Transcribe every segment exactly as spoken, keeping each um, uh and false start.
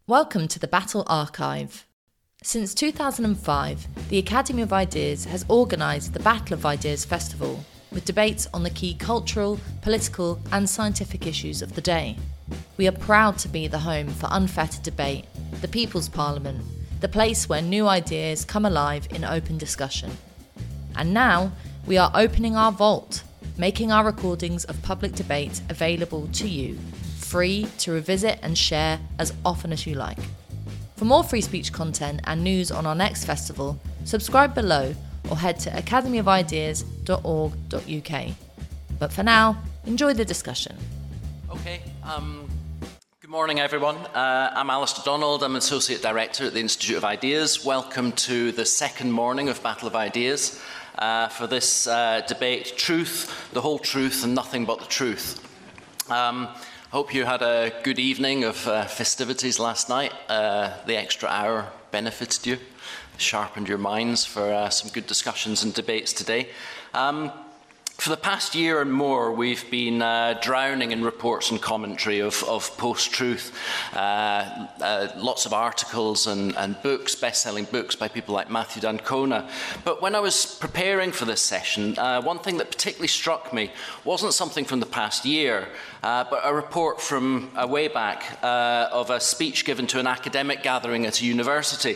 Welcome to the Battle Archive. Since two thousand five, the Academy of Ideas has organised the Battle of Ideas Festival, with debates on the key cultural, political and scientific issues of the day. We are proud to be the home for unfettered debate, the People's Parliament, the place where new ideas come alive in open discussion. And now, we are opening our vault, making our recordings of public debate available to you, free to revisit and share as often as you like. For more free speech content and news on our next festival, subscribe below or head to academy of ideas dot org dot U K. But for now, enjoy the discussion. Okay, um, good morning everyone. Uh, I'm Alistair Donald, I'm Associate Director at the Institute of Ideas. Welcome to the second morning of Battle of Ideas uh, for this uh, debate, Truth, the Whole Truth and Nothing But the Truth. Um, Hope you had a good evening of uh, festivities last night. Uh, the extra hour benefited you, sharpened your minds for uh, some good discussions and debates today. Um, for the past year and more, we've been uh, drowning in reports and commentary of, of post-truth. Uh, uh, lots of articles and, and books, best-selling books by people like Matthew d'Ancona. But when I was preparing for this session, uh, one thing that particularly struck me wasn't something from the past year, Uh, but a report from uh, way back uh, of a speech given to an academic gathering at a university.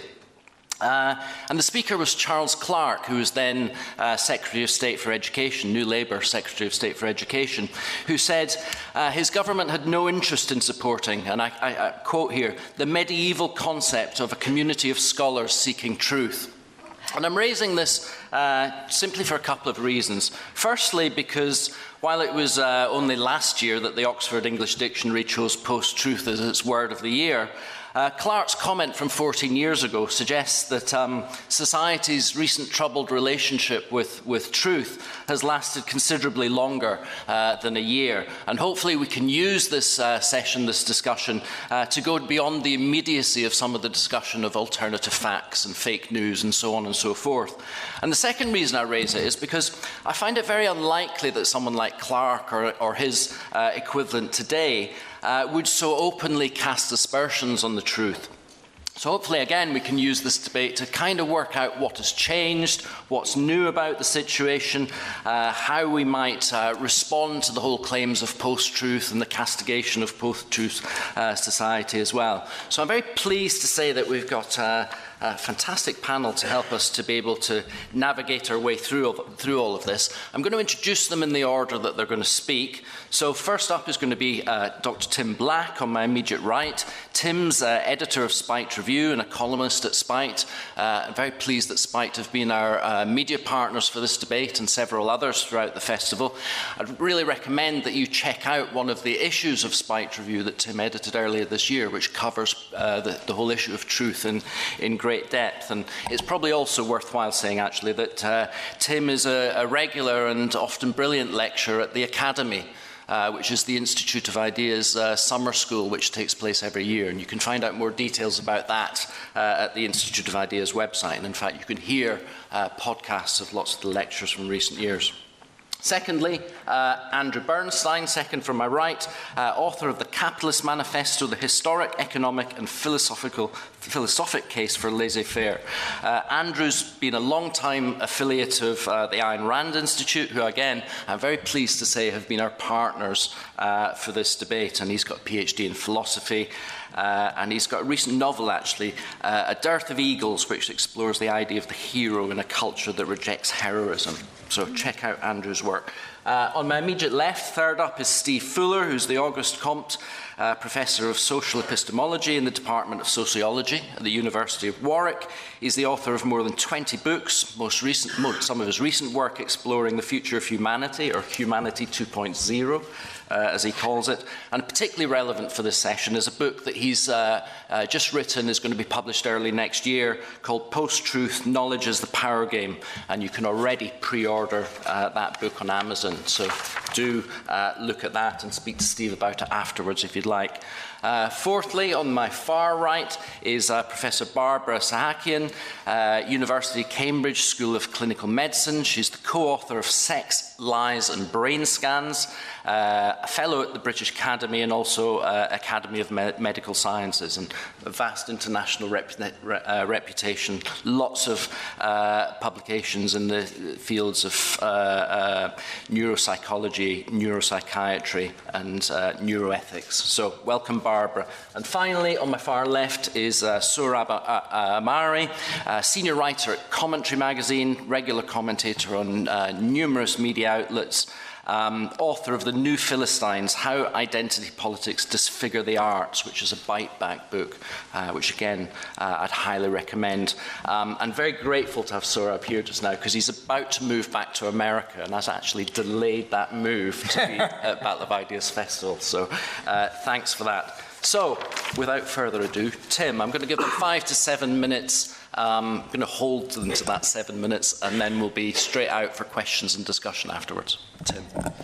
Uh, and the speaker was Charles Clarke, who was then uh, Secretary of State for Education, New Labour Secretary of State for Education, who said uh, his government had no interest in supporting, and I, I, I quote here, the medieval concept of a community of scholars seeking truth. And I'm raising this uh, simply for a couple of reasons. Firstly, because while it was uh, only last year that the Oxford English Dictionary chose post-truth as its word of the year, uh, Clarke's comment from fourteen years ago suggests that um, society's recent troubled relationship with, with truth has lasted considerably longer uh, than a year. And hopefully we can use this uh, session, this discussion, uh, to go beyond the immediacy of some of the discussion of alternative facts and fake news and so on and so forth. And the second reason I raise it is because I find it very unlikely that someone like Clarke or, or his uh, equivalent today uh, would so openly cast aspersions on the truth. So hopefully, again, we can use this debate to kind of work out what has changed, what's new about the situation, uh, how we might uh, respond to the whole claims of post-truth and the castigation of post-truth uh, society as well. So I'm very pleased to say that we've got uh, a fantastic panel to help us to be able to navigate our way through, through all of this. I'm going to introduce them in the order that they're going to speak. So first up is going to be uh, Doctor Tim Black on my immediate right. Tim's uh, editor of Spiked Review and a columnist at Spiked. Uh, I'm very pleased that Spiked have been our uh, media partners for this debate and several others throughout the festival. I'd really recommend that you check out one of the issues of Spiked Review that Tim edited earlier this year, which covers uh, the, the whole issue of truth in, in great depth. And it's probably also worthwhile saying, actually, that uh, Tim is a, a regular and often brilliant lecturer at the Academy, Uh, which is the Institute of Ideas uh, summer school, which takes place every year. And you can find out more details about that uh, at the Institute of Ideas website. And in fact, you can hear uh, podcasts of lots of the lectures from recent years. Secondly, uh, Andrew Bernstein, second from my right, uh, author of The Capitalist Manifesto, the historic, economic and philosophical, philosophic case for laissez-faire. Uh, Andrew's been a long-time affiliate of uh, the Ayn Rand Institute, who again, I'm very pleased to say, have been our partners uh, for this debate, and he's got a PhD in philosophy. Uh, and he's got a recent novel, actually, uh, A Dearth of Eagles, which explores the idea of the hero in a culture that rejects heroism. So check out Andrew's work. Uh, on my immediate left, third up is Steve Fuller, who's the Auguste Comte uh, Professor of Social Epistemology in the Department of Sociology at the University of Warwick. He's the author of more than twenty books, most recent, most, some of his recent work exploring the future of humanity, or Humanity two point oh. Uh, as he calls it, and particularly relevant for this session is a book that he's uh, uh, just written, is going to be published early next year, called Post-Truth, Knowledge is the Power Game, and you can already pre-order uh, that book on Amazon, so do uh, look at that and speak to Steve about it afterwards if you'd like. Uh, fourthly, on my far right is uh, Professor Barbara Sahakian, uh, University of Cambridge School of Clinical Medicine. She's the co-author of Sex, Lies and Brain Scans, uh, a fellow at the British Academy and also uh, Academy of Me- Medical Sciences, and a vast international rep- re- uh, reputation, lots of uh, publications in the fields of uh, uh, neuropsychology, neuropsychiatry and uh, neuroethics. So welcome, Barbara. Barbara. And finally, on my far left is uh, Sohrab Ahmari, uh, senior writer at Commentary magazine, regular commentator on uh, numerous media outlets, um, author of The New Philistines, How Identity Politics Disfigure the Arts, which is a bite-back book, uh, which again uh, I'd highly recommend. Um, and very grateful to have Sohrab here just now, because he's about to move back to America and has actually delayed that move to be at Battle of Ideas Festival. So uh, thanks for that. So, without further ado, Tim, I'm going to give them five to seven minutes. Um, I'm going to hold them to that seven minutes, and then we'll be straight out for questions and discussion afterwards. Tim.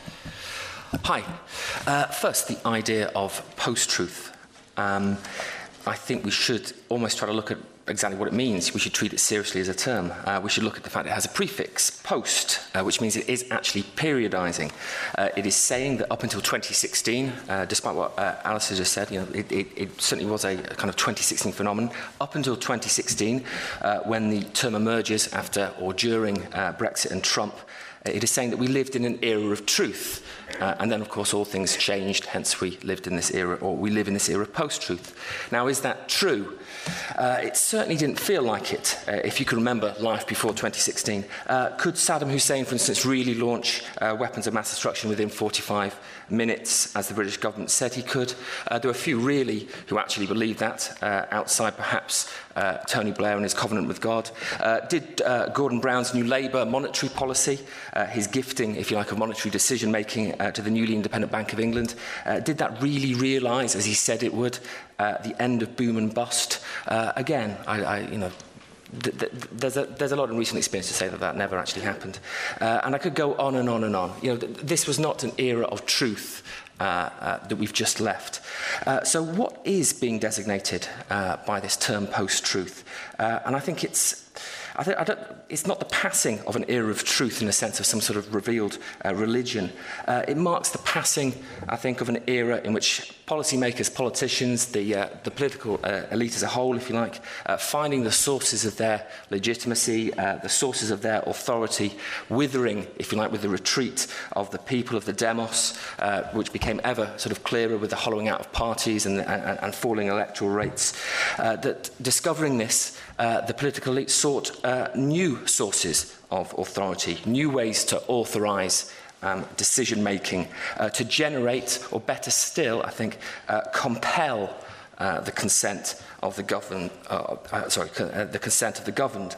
Hi. Uh, first, the idea of post-truth. Um, I think we should almost try to look at exactly what it means. We should treat it seriously as a term. Uh, we should look at the fact it has a prefix, post, uh, which means it is actually periodizing. Uh, it is saying that up until twenty sixteen, uh, despite what uh, Alistair just said, you know, it, it, it certainly was a, a kind of twenty sixteen phenomenon. Up until twenty sixteen, uh, when the term emerges after or during uh, Brexit and Trump, it is saying that we lived in an era of truth. Uh, and then, of course, all things changed, hence we lived in this era, or we live in this era of post-truth. Now, is that true? Uh, it certainly didn't feel like it, uh, if you can remember life before twenty sixteen. Uh, could Saddam Hussein, for instance, really launch uh, weapons of mass destruction within forty-five minutes, as the British government said he could? Uh, there were a few really who actually believed that, uh, outside perhaps uh, Tony Blair and his covenant with God. Uh, did uh, Gordon Brown's New Labour monetary policy, uh, his gifting, if you like, of monetary decision-making uh, to the newly independent Bank of England, uh, did that really realise, as he said it would, uh, the end of boom and bust? Uh, again, I, I, you know, th- th- there's a there's a lot of recent experience to say that that never actually happened, uh, and I could go on and on and on. You know, th- this was not an era of truth uh, uh, that we've just left. Uh, so, what is being designated uh, by this term post-truth? Uh, and I think it's. I think I don't, it's not the passing of an era of truth in the sense of some sort of revealed uh, religion. Uh, it marks the passing, I think, of an era in which policymakers, politicians, the, uh, the political uh, elite as a whole, if you like, uh, finding the sources of their legitimacy, uh, the sources of their authority, withering, if you like, with the retreat of the people of the demos, uh, which became ever sort of clearer with the hollowing out of parties and, and, and falling electoral rates. Uh, that discovering this, uh, the political elite sought uh, new sources of authority, new ways to authorise um, decision-making, uh, to generate, or better still, I think, uh, compel uh, the consent of the governed. Uh, uh, sorry, uh, the consent of the governed.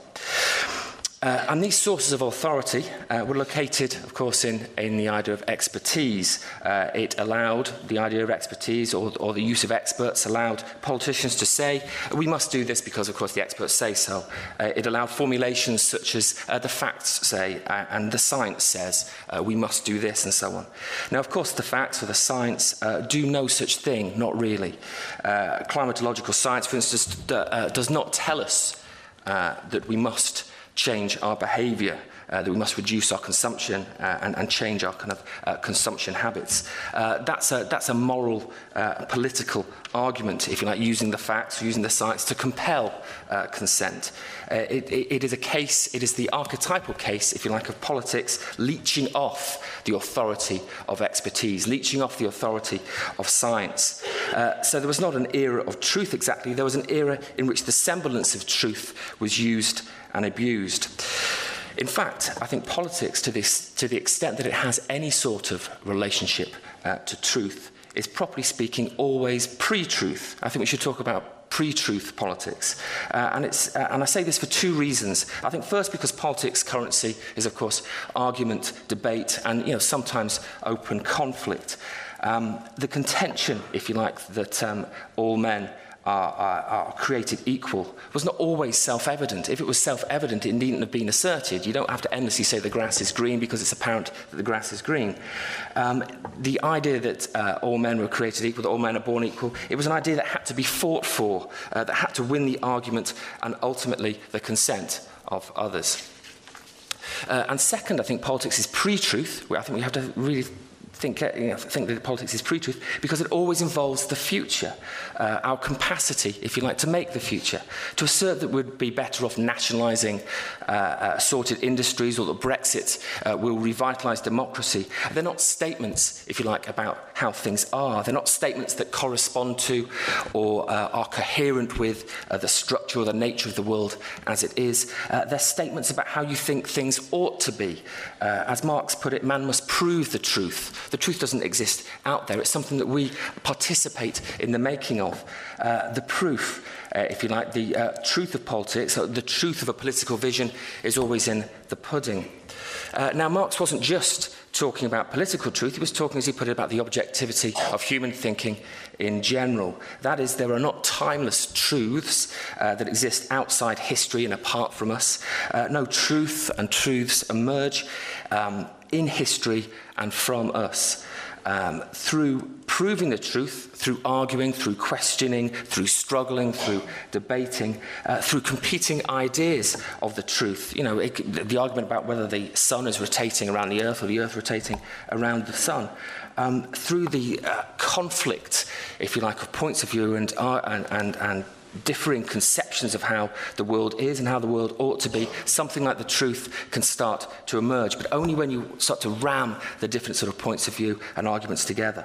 Uh, and these sources of authority uh, were located, of course, in, in the idea of expertise. Uh, it allowed the idea of expertise, or, or the use of experts, allowed politicians to say, we must do this because, of course, the experts say so. Uh, it allowed formulations such as uh, the facts say, uh, and the science says, uh, we must do this, and so on. Now, of course, the facts or the science uh, do no such thing, not really. Uh, climatological science, for instance, d- uh, does not tell us uh, that we must change our behaviour, uh, that we must reduce our consumption uh, and, and change our kind of uh, consumption habits. Uh, that's a that's a moral, uh, political argument, if you like, using the facts, using the science to compel uh, consent. Uh, it, it, it is a case, it is the archetypal case, if you like, of politics leeching off the authority of expertise, leeching off the authority of science. Uh, so there was not an era of truth exactly, there was an era in which the semblance of truth was used and abused. In fact, I think politics, to this, to the extent that it has any sort of relationship uh, to truth, is, properly speaking, always pre-truth. I think we should talk about pre-truth politics. Uh, and, it's, uh, and I say this for two reasons. I think first because politics currency is, of course, argument, debate, and you know sometimes open conflict. Um, the contention, if you like, that um, all men Are, are, are created equal was not always self-evident. If it was self-evident, it needn't have been asserted. You don't have to endlessly say the grass is green because it's apparent that the grass is green. Um, the idea that uh, all men were created equal, that all men are born equal, it was an idea that had to be fought for, uh, that had to win the argument and ultimately the consent of others. Uh, and second, I think politics is pre-truth. I think we have to really Think, you know, think that politics is pre-truth because it always involves the future, uh, our capacity, if you like, to make the future. To assert that we'd be better off nationalising uh, uh, sorted industries or that Brexit uh, will revitalise democracy, they're not statements, if you like, about how things are. They're not statements that correspond to or uh, are coherent with uh, the structure or the nature of the world as it is. Uh, they're statements about how you think things ought to be. Uh, as Marx put it, man must prove the truth. The truth doesn't exist out there. It's something that we participate in the making of. Uh, the proof, uh, if you like, the uh, truth of politics, or the truth of a political vision is always in the pudding. Uh, now, Marx wasn't just talking about political truth. He was talking, as he put it, about the objectivity of human thinking in general. That is, there are not timeless truths uh, that exist outside history and apart from us. Uh, no, truth and truths emerge um, in history and from us. Um, through proving the truth, through arguing, through questioning, through struggling, through debating, uh, through competing ideas of the truth. You know, it, the argument about whether the sun is rotating around the earth or the earth rotating around the sun. Um, through the uh, conflict, if you like, of points of view and, uh, and, and, and differing conceptions of how the world is and how the world ought to be, something like the truth can start to emerge, but only when you start to ram the different sort of points of view and arguments together.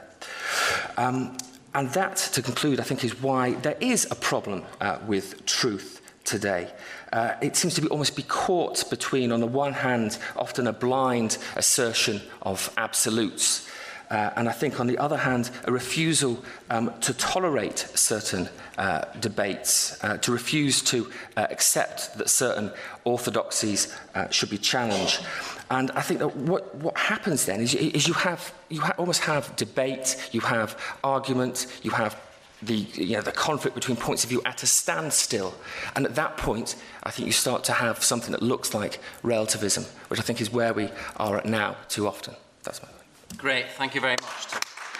Um, and that, to conclude, I think is why there is a problem uh, with truth today. Uh, it seems to be almost be caught between, on the one hand, often a blind assertion of absolutes, Uh, and I think, on the other hand, a refusal um, to tolerate certain uh, debates, uh, to refuse to uh, accept that certain orthodoxies uh, should be challenged. And I think that what, what happens then is, is you have you ha almost have debate, you have argument, you have the you know the conflict between points of view at a standstill. And at that point, I think you start to have something that looks like relativism, which I think is where we are at now too often. That's my point. Great, thank you very much.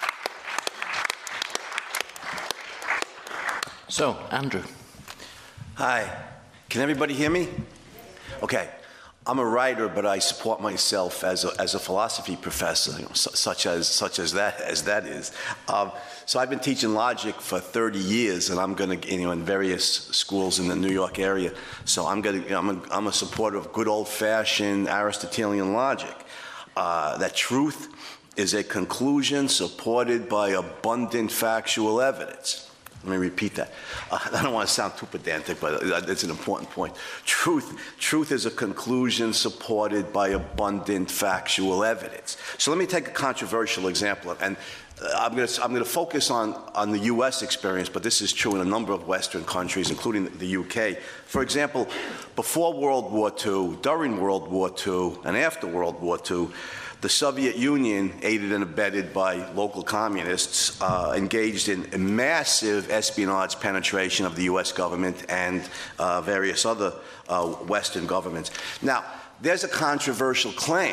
So, Andrew. Hi, can everybody hear me? Okay, I'm a writer, but I support myself as a, as a philosophy professor, you know, su such as such as that as that is. Um, so I've been teaching logic for thirty years, and I'm going to, you know, in various schools in the New York area. So I'm going to, I'm a, I'm a supporter of good old-fashioned Aristotelian logic. Uh, that truth is a conclusion supported by abundant factual evidence. Let me repeat that. Uh, I don't want to sound too pedantic, but it's an important point. Truth, truth is a conclusion supported by abundant factual evidence. So let me take a controversial example, and uh, I'm going to I'm going to focus on on the U S experience, but this is true in a number of Western countries, including the U K. For example, before World War Two, during World War Two, and after World War Two, the Soviet Union, aided and abetted by local communists, uh, engaged in a massive espionage penetration of the U S government and uh, various other uh, Western governments. Now, there's a controversial claim.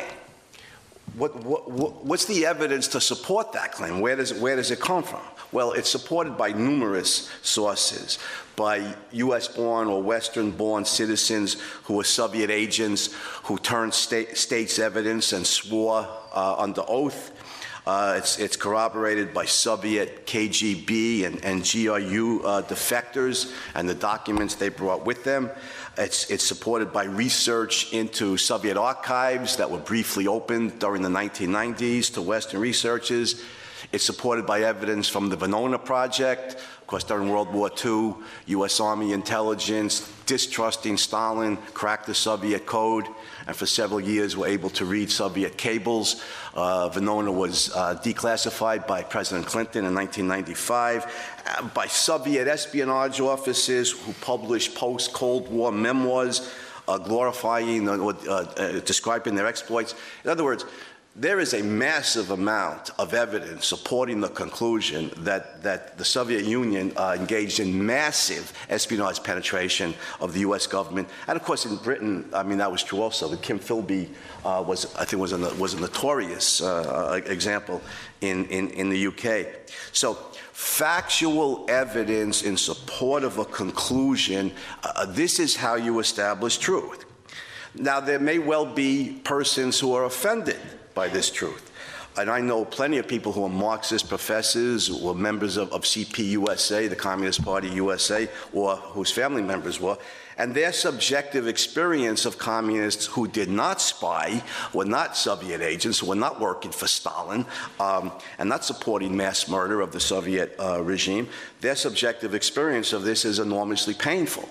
What, what, what, what's the evidence to support that claim? Where does, it, where does it come from? Well, it's supported by numerous sources, by U S-born or Western-born citizens who were Soviet agents who turned state, state's evidence and swore uh, under oath. Uh, it's, it's corroborated by Soviet K G B and, and G R U uh, defectors and the documents they brought with them. It's, it's supported by research into Soviet archives that were briefly opened during the nineteen nineties to Western researchers. It's supported by evidence from the Venona Project. Of course, during World War Two, U S Army intelligence, distrusting Stalin, cracked the Soviet code, and for several years were able to read Soviet cables. Uh, Venona was uh, declassified by President Clinton in nineteen ninety-five, uh, by Soviet espionage officers who published post-Cold War memoirs uh, glorifying, uh, uh, uh, describing their exploits. In other words, there is a massive amount of evidence supporting the conclusion that, that the Soviet Union uh, engaged in massive espionage penetration of the U S government. And of course, in Britain, I mean, that was true also. The Kim Philby uh, was, I think, was a, was a notorious uh, example in, in, in the U K. So factual evidence in support of a conclusion, uh, this is how you establish truth. Now, there may well be persons who are offended by this truth. And I know plenty of people who are Marxist professors or members of, of C P U S A, the Communist Party U S A, or whose family members were, and their subjective experience of communists who did not spy, were not Soviet agents, who were not working for Stalin, um, and not supporting mass murder of the Soviet uh, regime, their subjective experience of this is enormously painful.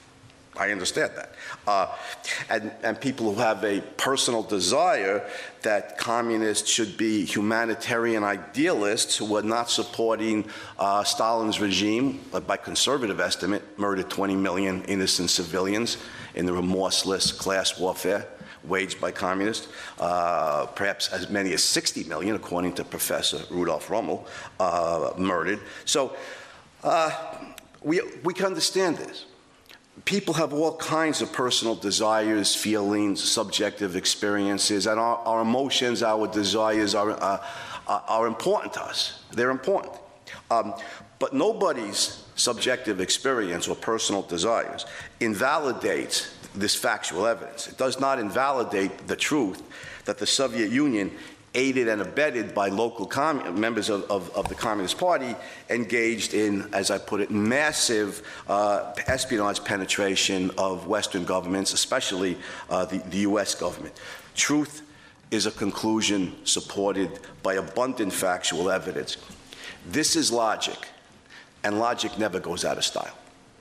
I understand that. Uh, and, and people who have a personal desire that communists should be humanitarian idealists who are not supporting uh, Stalin's regime, uh, by conservative estimate, murdered twenty million innocent civilians in the remorseless class warfare waged by communists, uh, perhaps as many as sixty million, according to Professor Rudolf Rummel, uh, murdered. So uh, we, we can understand this. People have all kinds of personal desires, feelings, subjective experiences, and our, our emotions, our desires are, uh, are important to us. They're important. Um, but nobody's subjective experience or personal desires invalidates this factual evidence. It does not invalidate the truth that the Soviet Union, aided and abetted by local members of, of, of the Communist Party, engaged in, as I put it, massive uh, espionage penetration of Western governments, especially uh, the, the U S government. Truth is a conclusion supported by abundant factual evidence. This is logic, and logic never goes out of style.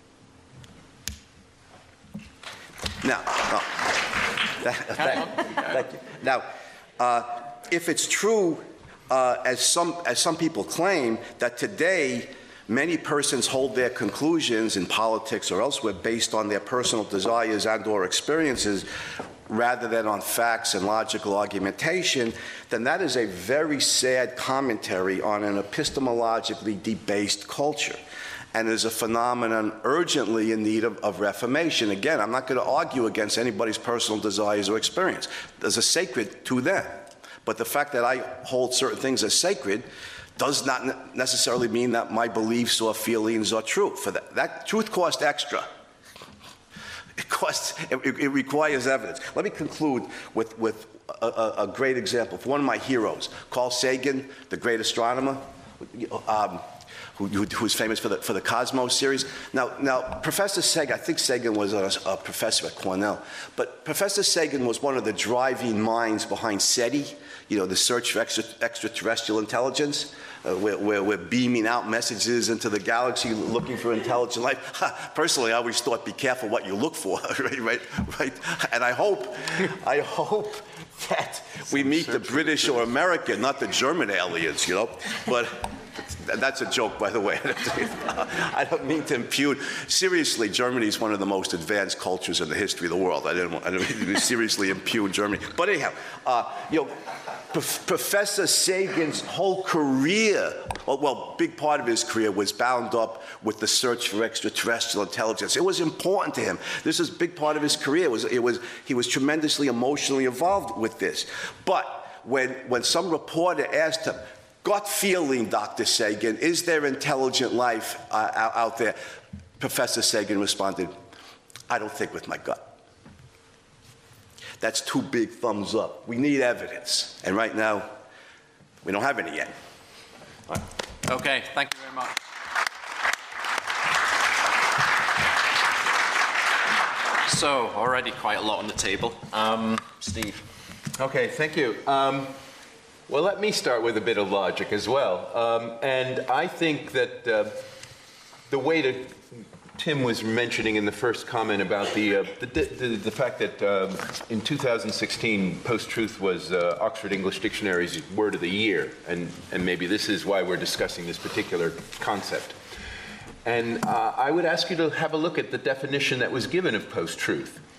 Now, oh, thank, thank you. Now, uh, if it's true, uh, as some as some people claim, that today many persons hold their conclusions in politics or elsewhere based on their personal desires and/or experiences, rather than on facts and logical argumentation, then that is a very sad commentary on an epistemologically debased culture, and is a phenomenon urgently in need of, of reformation. Again, I'm not going to argue against anybody's personal desires or experience. There's a sacred to them. But the fact that I hold certain things as sacred does not necessarily mean that my beliefs or feelings are true. For that, that truth costs extra. It costs. It, it requires evidence. Let me conclude with with a, a great example. For one of my heroes, Carl Sagan, the great astronomer, um, who, who's famous for the for the Cosmos series. Now, now, Professor Sagan. I think Sagan was a, a professor at Cornell, but Professor Sagan was one of the driving minds behind SETI. You know, the search for extra, extraterrestrial intelligence. Uh, we're, we're, we're beaming out messages into the galaxy looking for intelligent life. Personally, I always thought, be careful what you look for, right, right, right? And I hope, I hope that we meet the British or American, not the German aliens, you know? But that's a joke, by the way. I don't mean to impugn. Seriously, Germany is one of the most advanced cultures in the history of the world. I didn't, I didn't mean to seriously impugn Germany. But anyhow, uh, you know, Professor Sagan's whole career, well, well, big part of his career was bound up with the search for extraterrestrial intelligence. It was important to him. This is a big part of his career. It was, it was, he was tremendously emotionally involved with this. But when, when some reporter asked him, gut feeling, Doctor Sagan, is there intelligent life uh, out there? Professor Sagan responded, I don't think with my gut. That's two big thumbs up. We need evidence. And right now, we don't have any yet. All right. Okay, thank you very much. So, already quite a lot on the table. Um, Steve. Okay, thank you. Um, well, let me start with a bit of logic as well. Um, and I think that uh, the way to Tim was mentioning in the first comment about the uh, the, the, the fact that uh, in two thousand sixteen, post-truth was uh, Oxford English Dictionary's word of the year, and, and maybe this is why we're discussing this particular concept. And uh, I would ask you to have a look at the definition that was given of post-truth.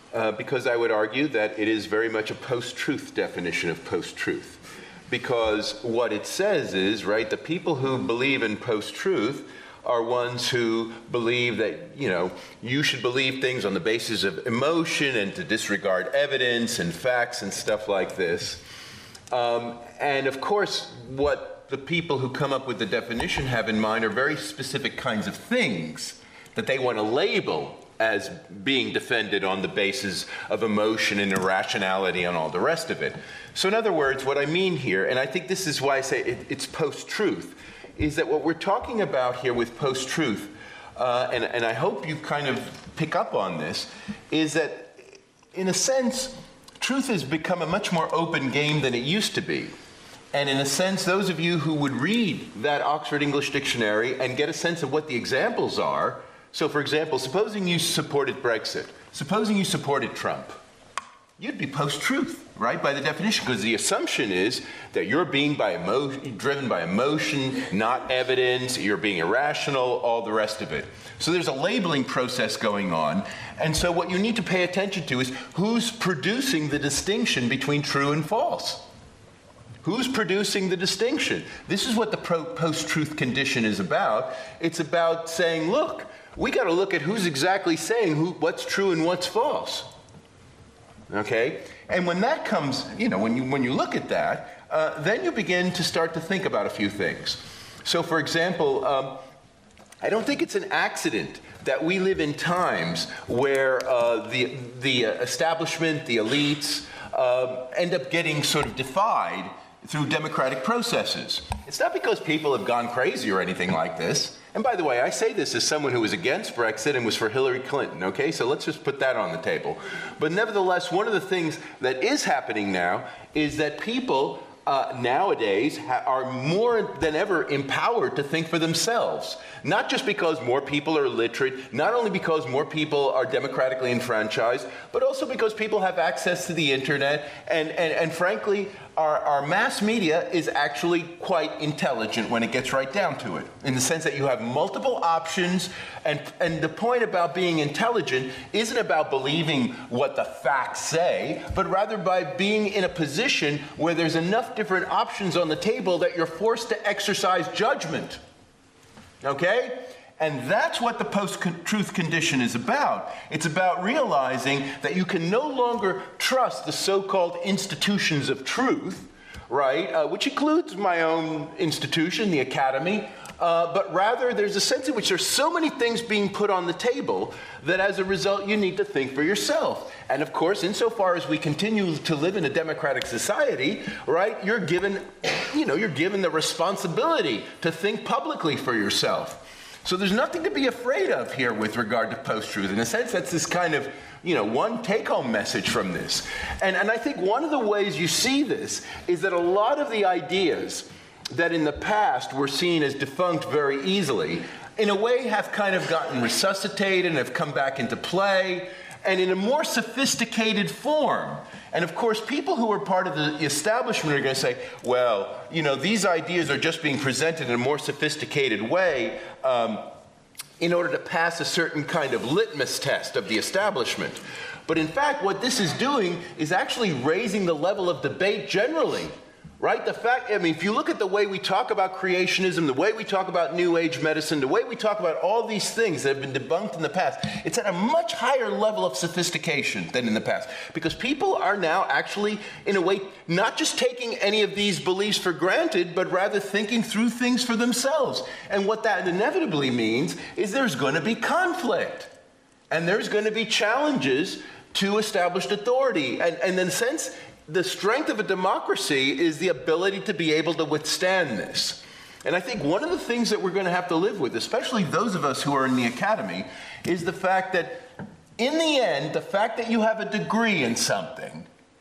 uh, because I would argue that it is very much a post-truth definition of post-truth. Because what it says is, right, the people who believe in post-truth are ones who believe that, you know, you should believe things on the basis of emotion and to disregard evidence and facts and stuff like this. Um, and of course, what the people who come up with the definition have in mind are very specific kinds of things that they want to label as being defended on the basis of emotion and irrationality and all the rest of it. So in other words, what I mean here, and I think this is why I say it, it's post-truth, is that what we're talking about here with post-truth, uh, and, and I hope you kind of pick up on this, is that in a sense, truth has become a much more open game than it used to be. And in a sense, those of you who would read that Oxford English Dictionary and get a sense of what the examples are, so for example, supposing you supported Brexit, supposing you supported Trump, you'd be post-truth, right, by the definition, because the assumption is that you're being by emotion, driven by emotion, not evidence, you're being irrational, all the rest of it. So there's a labeling process going on, and so what you need to pay attention to is who's producing the distinction between true and false. Who's producing the distinction? This is what the pro- post-truth condition is about. It's about saying, look, we got to look at who's exactly saying who, what's true and what's false. Okay? And when that comes, you know, when you, when you look at that, uh, then you begin to start to think about a few things. So, for example, um, I don't think it's an accident that we live in times where uh, the, the establishment, the elites, uh, end up getting sort of defied through democratic processes. It's not because people have gone crazy or anything like this. And by the way, I say this as someone who was against Brexit and was for Hillary Clinton, okay? So let's just put that on the table. But nevertheless, one of the things that is happening now is that people uh, nowadays ha- are more than ever empowered to think for themselves. Not just because more people are literate, not only because more people are democratically enfranchised, but also because people have access to the internet, and, and, and frankly, Our, our mass media is actually quite intelligent when it gets right down to it, in the sense that you have multiple options, and, and the point about being intelligent isn't about believing what the facts say, but rather by being in a position where there's enough different options on the table that you're forced to exercise judgment. Okay? And that's what the post-truth condition is about. It's about realizing that you can no longer trust the so-called institutions of truth, right, uh, which includes my own institution, the Academy, uh, but rather there's a sense in which there's so many things being put on the table that as a result you need to think for yourself. And of course, insofar as we continue to live in a democratic society, right, you're given, you know, you're given the responsibility to think publicly for yourself. So there's nothing to be afraid of here with regard to post-truth. In a sense, that's this kind of, you know, one take-home message from this. And, and I think one of the ways you see this is that a lot of the ideas that in the past were seen as defunct very easily, in a way have kind of gotten resuscitated and have come back into play, and in a more sophisticated form. And of course, people who are part of the establishment are going to say, well, you know, these ideas are just being presented in a more sophisticated way um, in order to pass a certain kind of litmus test of the establishment. But in fact, what this is doing is actually raising the level of debate generally. Right? The fact, I mean, if you look at the way we talk about creationism, the way we talk about New Age medicine, the way we talk about all these things that have been debunked in the past, it's at a much higher level of sophistication than in the past. Because people are now actually, in a way, not just taking any of these beliefs for granted, but rather thinking through things for themselves. And what that inevitably means is there's going to be conflict. And there's going to be challenges to established authority. And, and in a sense, the strength of a democracy is the ability to be able to withstand this. And I think one of the things that we're going to have to live with, especially those of us who are in the academy, is the fact that in the end, the fact that you have a degree in something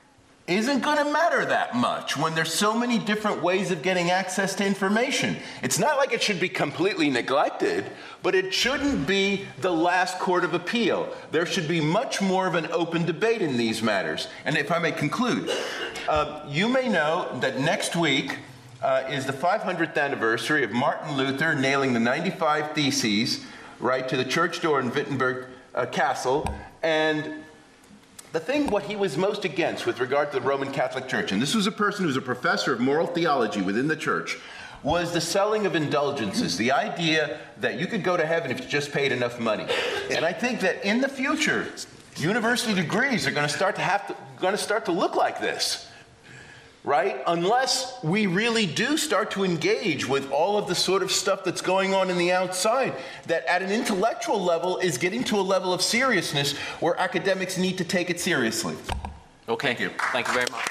isn't going to matter that much when there's so many different ways of getting access to information. It's not like it should be completely neglected, but it shouldn't be the last court of appeal. There should be much more of an open debate in these matters. And if I may conclude, uh, you may know that next week uh, is the five hundredth anniversary of Martin Luther nailing the ninety-five Theses, right, to the church door in Wittenberg uh, Castle. And the thing what he was most against with regard to the Roman Catholic Church, and this was a person who was a professor of moral theology within the church, was the selling of indulgences, the idea that you could go to heaven if you just paid enough money. And I think that in the future, university degrees are going to start to have to, going to start to look like this, right? Unless we really do start to engage with all of the sort of stuff that's going on in the outside, that at an intellectual level is getting to a level of seriousness where academics need to take it seriously. Okay. Thank you. Thank you very much.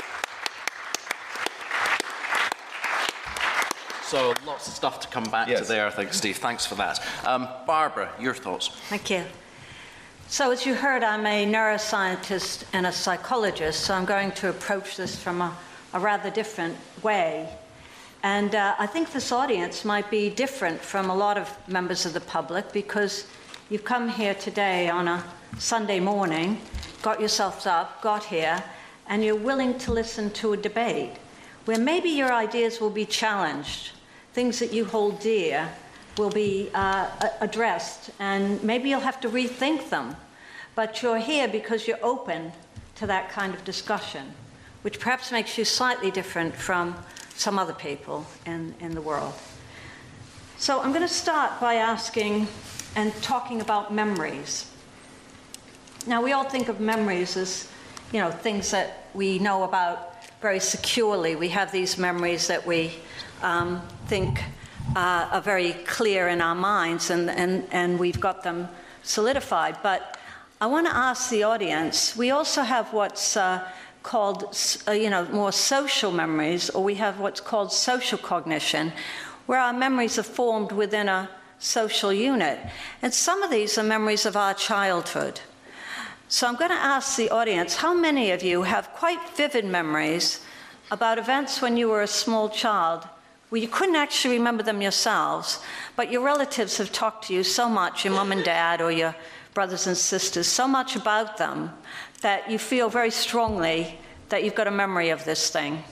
So lots of stuff to come back Yes. to there, I think, Steve. Thanks for that. Um, Barbara, your thoughts? Thank you. So as you heard, I'm a neuroscientist and a psychologist, so I'm going to approach this from a, a rather different way. And uh, I think this audience might be different from a lot of members of the public because you've come here today on a Sunday morning, got yourselves up, got here, and you're willing to listen to a debate where maybe your ideas will be challenged, things that you hold dear will be uh, addressed, and maybe you'll have to rethink them. But you're here because you're open to that kind of discussion, which perhaps makes you slightly different from some other people in, in the world. So I'm going to start by asking and talking about memories. Now, we all think of memories as, you know, things that we know about very securely. We have these memories that we um, think uh, are very clear in our minds, and, and, and we've got them solidified. But I want to ask the audience, we also have what's uh, called, uh, you know, more social memories, or we have what's called social cognition, where our memories are formed within a social unit. And some of these are memories of our childhood. So I'm going to ask the audience, how many of you have quite vivid memories about events when you were a small child where you couldn't actually remember them yourselves, but your relatives have talked to you so much, your mom and dad or your brothers and sisters, so much about them that you feel very strongly that you've got a memory of this thing?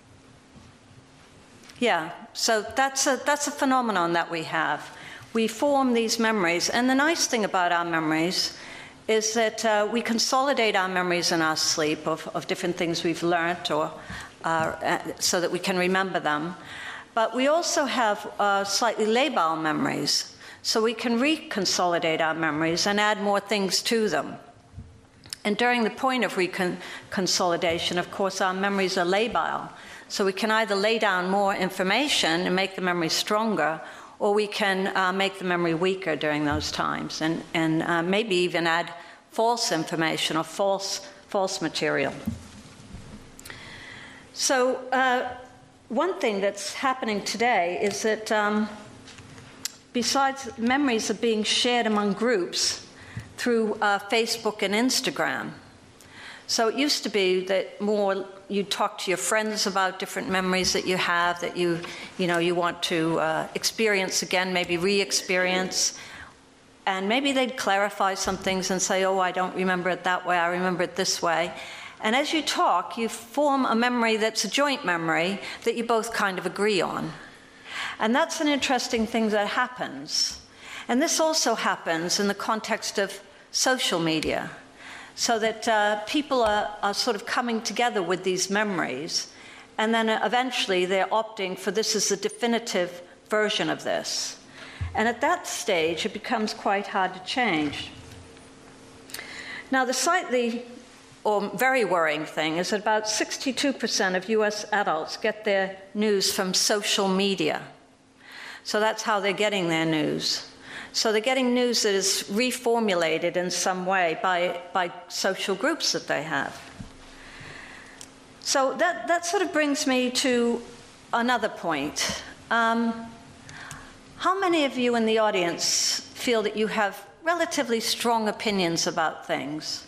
Yeah, so that's a, that's a phenomenon that we have. We form these memories, and the nice thing about our memories is that uh, we consolidate our memories in our sleep of, of different things we've learnt, or uh, so that we can remember them. But we also have uh, slightly labile memories, so we can reconsolidate our memories and add more things to them. And during the point of reconsolidation, of course, our memories are labile. So we can either lay down more information and make the memory stronger, or we can uh, make the memory weaker during those times, and, and uh, maybe even add false information or false, false material. So uh, one thing that's happening today is that um, besides memories are being shared among groups through uh, Facebook and Instagram. So it used to be that more you talk to your friends about different memories that you have, that you, you know, you want to uh, experience again, maybe re-experience. And maybe they'd clarify some things and say, oh, I don't remember it that way, I remember it this way. And as you talk, you form a memory that's a joint memory that you both kind of agree on. And that's an interesting thing that happens. And this also happens in the context of social media, so that uh, people are, are sort of coming together with these memories, and then eventually they're opting for this is the definitive version of this. And at that stage, it becomes quite hard to change. Now, the slightly, or very worrying thing is that about sixty-two percent of U S adults get their news from social media. So that's how they're getting their news. So they're getting news that is reformulated in some way by, by social groups that they have. So that, that sort of brings me to another point. Um, how many of you in the audience feel that you have relatively strong opinions about things?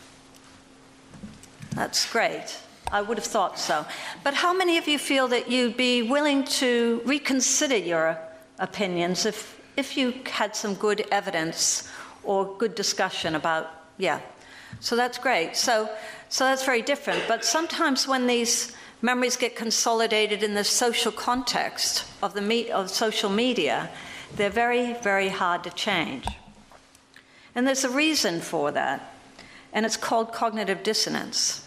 That's great. I would have thought so. But how many of you feel that you'd be willing to reconsider your opinions if if you had some good evidence or good discussion about, yeah. So that's great. So, so that's very different. But sometimes when these memories get consolidated in the social context of, the me- of social media, they're very, very hard to change. And there's a reason for that. and it's called cognitive dissonance.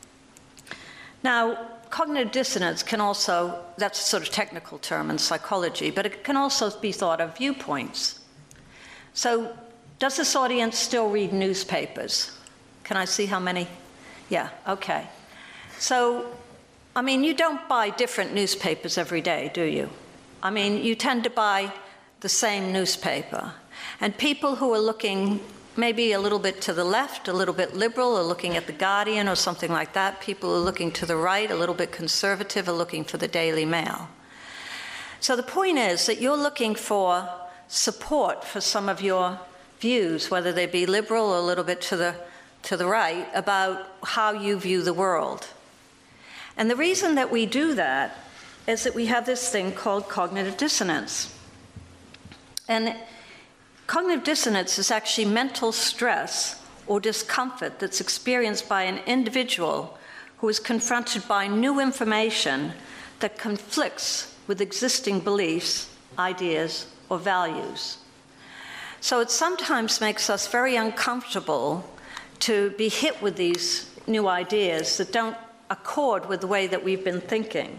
Now, cognitive dissonance can also, that's a sort of technical term in psychology, but it can also be thought of viewpoints. So, does this audience still read newspapers? Can I see how many? Yeah, okay. So, I mean, you don't buy different newspapers every day, do you? I mean, you tend to buy the same newspaper. And people who are looking maybe a little bit to the left, a little bit liberal, are looking at The Guardian or something like that. People who are looking to the right, a little bit conservative, are looking for the Daily Mail. So the point is that you're looking for support for some of your views, whether they be liberal or a little bit to the, to the right, about how you view the world. And the reason that we do that is that we have this thing called cognitive dissonance. And cognitive dissonance is actually mental stress or discomfort that's experienced by an individual who is confronted by new information that conflicts with existing beliefs, ideas, or values. So it sometimes makes us very uncomfortable to be hit with these new ideas that don't accord with the way that we've been thinking.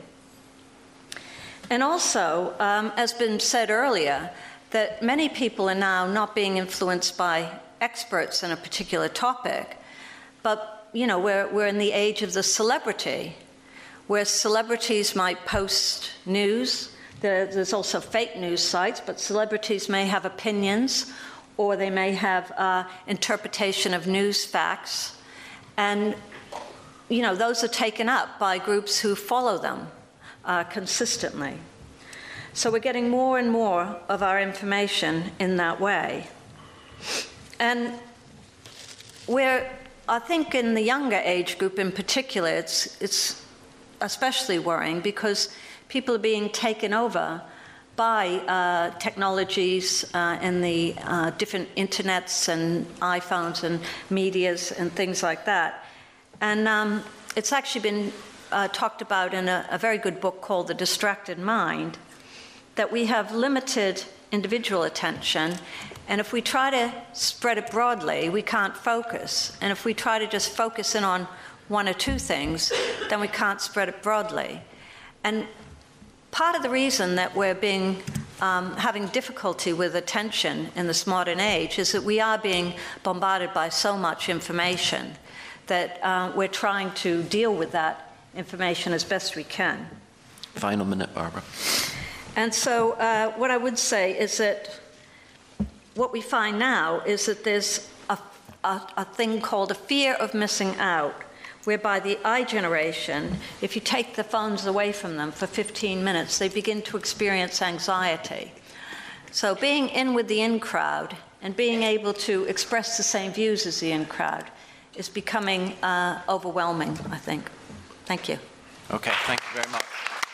And also, um, as been said earlier, that many people are now not being influenced by experts in a particular topic, but, you know, we're, we're in the age of the celebrity, where celebrities might post news. There, there's also fake news sites, but celebrities may have opinions, or they may have uh, interpretation of news facts. And, you know, those are taken up by groups who follow them uh, consistently. So we're getting more and more of our information in that way. And we're, I think in the younger age group in particular, it's, it's especially worrying because people are being taken over by uh, technologies uh, and the uh, different internets and iPhones and medias and things like that. And um, it's actually been uh, talked about in a, a very good book called The Distracted Mind, that we have limited individual attention, and if we try to spread it broadly, we can't focus. And if we try to just focus in on one or two things, then we can't spread it broadly. And part of the reason that we're being um, having difficulty with attention in this modern age is that we are being bombarded by so much information that uh, we're trying to deal with that information as best we can. Final minute, Barbara. And so uh, what I would say is that what we find now is that there's a, a, a thing called a fear of missing out, whereby the I generation, if you take the phones away from them for fifteen minutes, they begin to experience anxiety. So being in with the in crowd and being able to express the same views as the in crowd is becoming uh, overwhelming, I think. Thank you. Okay, thank you very much.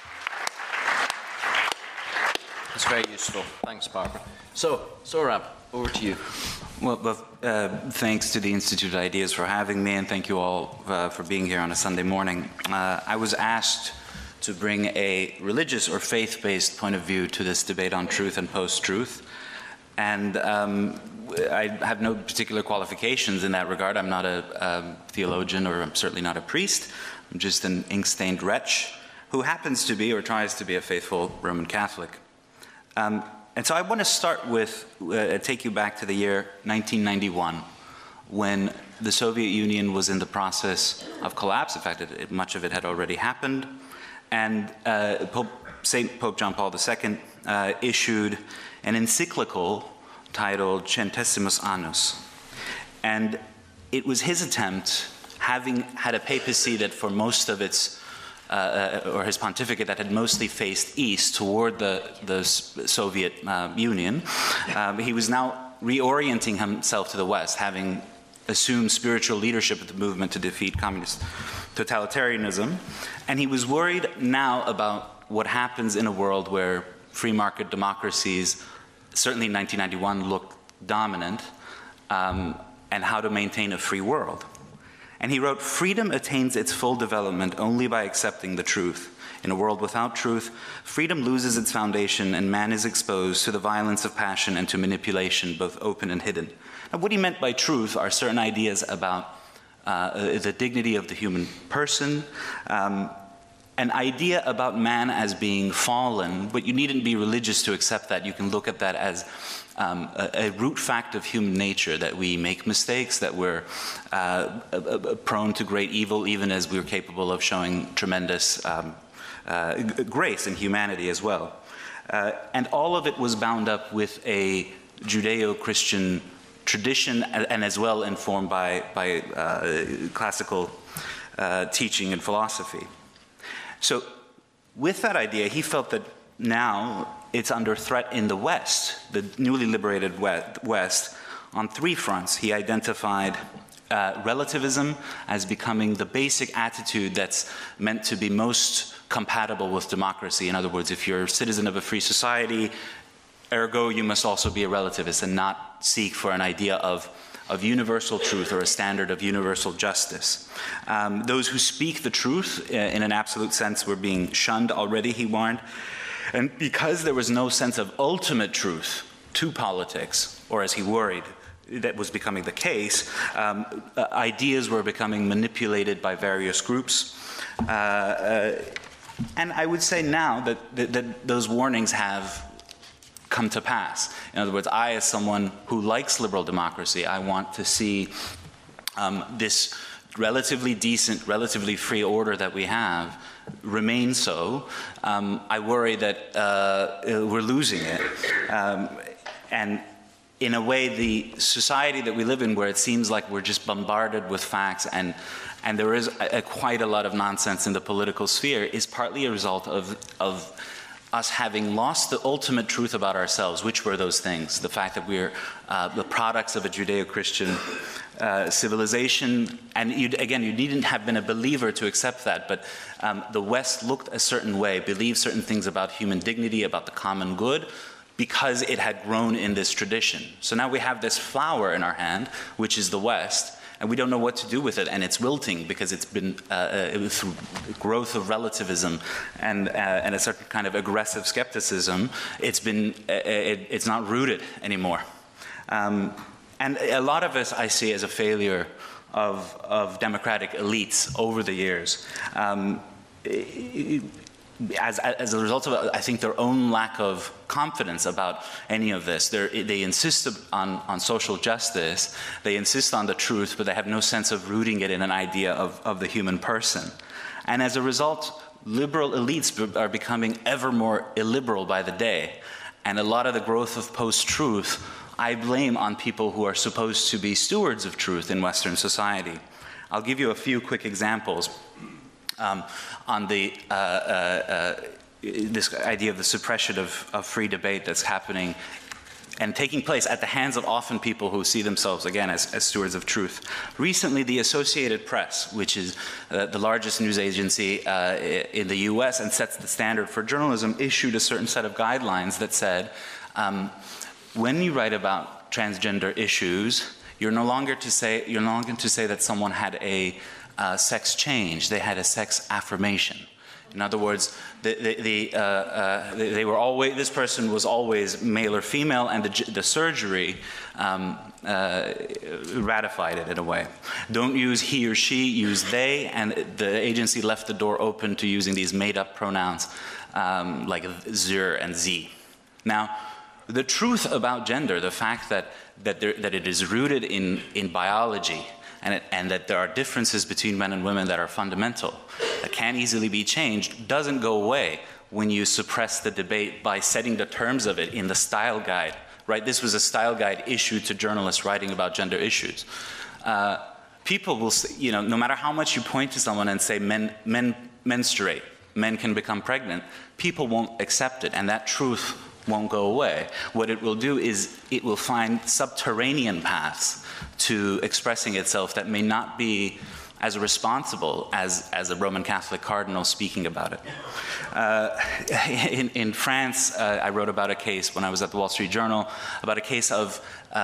That's very useful. Thanks, Barbara. So, Sohrab, over to you. Well, well uh, thanks to the Institute of Ideas for having me, and thank you all uh, for being here on a Sunday morning. Uh, I was asked to bring a religious or faith-based point of view to this debate on truth and post-truth, and um, I have no particular qualifications in that regard. I'm not a, a theologian, or I'm certainly not a priest. I'm just an ink-stained wretch who happens to be, or tries to be, a faithful Roman Catholic. Um, and so I want to start with, uh, take you back to the year nineteen ninety-one, when the Soviet Union was in the process of collapse. In fact, it, it, much of it had already happened. And uh, Pope, Saint Pope John Paul the Second uh, issued an encyclical titled Centesimus Annus. And it was his attempt, having had a papacy that for most of its Uh, or his pontificate that had mostly faced east toward the, the Soviet uh, Union, um, he was now reorienting himself to the West, having assumed spiritual leadership of the movement to defeat communist totalitarianism. And he was worried now about what happens in a world where free market democracies, certainly in nineteen ninety-one, looked dominant, um, and how to maintain a free world. And he wrote, "Freedom attains its full development only by accepting the truth. In a world without truth, freedom loses its foundation and man is exposed to the violence of passion and to manipulation, both open and hidden." Now, what he meant by truth are certain ideas about uh, the dignity of the human person, um, an idea about man as being fallen, but you needn't be religious to accept that. You can look at that as um, a, a root fact of human nature, that we make mistakes, that we're uh, prone to great evil, even as we're capable of showing tremendous um, uh, grace and humanity as well. Uh, and all of it was bound up with a Judeo-Christian tradition, and, and as well informed by, by uh, classical uh, teaching and philosophy. So with that idea, he felt that now it's under threat in the West, the newly liberated West, on three fronts. He identified uh, relativism as becoming the basic attitude that's meant to be most compatible with democracy. In other words, if you're a citizen of a free society, ergo you must also be a relativist and not seek for an idea of of universal truth or a standard of universal justice. Um, those who speak the truth uh, in an absolute sense were being shunned already, he warned. And because there was no sense of ultimate truth to politics, or as he worried, that was becoming the case, um, uh, ideas were becoming manipulated by various groups. Uh, uh, and I would say now that, that, that those warnings have come to pass. In other words, I, as someone who likes liberal democracy, I want to see um, this relatively decent, relatively free order that we have remain so. Um, I worry that uh, we're losing it. Um, and in a way, the society that we live in, where it seems like we're just bombarded with facts and and there is a, a quite a lot of nonsense in the political sphere, is partly a result of of us having lost the ultimate truth about ourselves. Which were those things? The fact that we're uh, the products of a Judeo-Christian uh, civilization. And you'd, again, you needn't have been a believer to accept that, but um, the West looked a certain way, believed certain things about human dignity, about the common good, because it had grown in this tradition. So now we have this flower in our hand, which is the West, and we don't know what to do with it, and it's wilting because it's been uh, uh, through growth of relativism and uh, and a certain kind of aggressive skepticism. It's been uh, it, it's not rooted anymore, um, and a lot of us I see as a failure of of democratic elites over the years. Um, it, As, as a result of, I think, their own lack of confidence about any of this. They're, they insist on, on social justice, they insist on the truth, but they have no sense of rooting it in an idea of, of the human person. And as a result, liberal elites are becoming ever more illiberal by the day. And a lot of the growth of post-truth, I blame on people who are supposed to be stewards of truth in Western society. I'll give you a few quick examples. Um, on the uh, uh, uh, this idea of the suppression of, of free debate that's happening and taking place at the hands of often people who see themselves, again, as, as stewards of truth. Recently, the Associated Press, which is uh, the largest news agency uh, in the U S and sets the standard for journalism, issued a certain set of guidelines that said, um, when you write about transgender issues, you're no longer to say you're no longer to say that someone had a Uh, sex change, they had a sex affirmation. In other words, the, the, the, uh, uh, they, they were always, this person was always male or female, and the, the surgery um, uh, ratified it in a way. Don't use he or she, use they, and the agency left the door open to using these made-up pronouns um, like zir and z. Now, the truth about gender, the fact that, that, there, that it is rooted in, in biology, And, it, and that there are differences between men and women that are fundamental, that can't easily be changed, doesn't go away when you suppress the debate by setting the terms of it in the style guide, right? This was a style guide issued to journalists writing about gender issues. Uh, people will, say, you know, no matter how much you point to someone and say men, men menstruate, men can become pregnant, people won't accept it, and that truth won't go away. What it will do is it will find subterranean paths to expressing itself that may not be as responsible as, as a Roman Catholic cardinal speaking about it. Uh, in, in France, uh, I wrote about a case when I was at the Wall Street Journal, about a case of uh,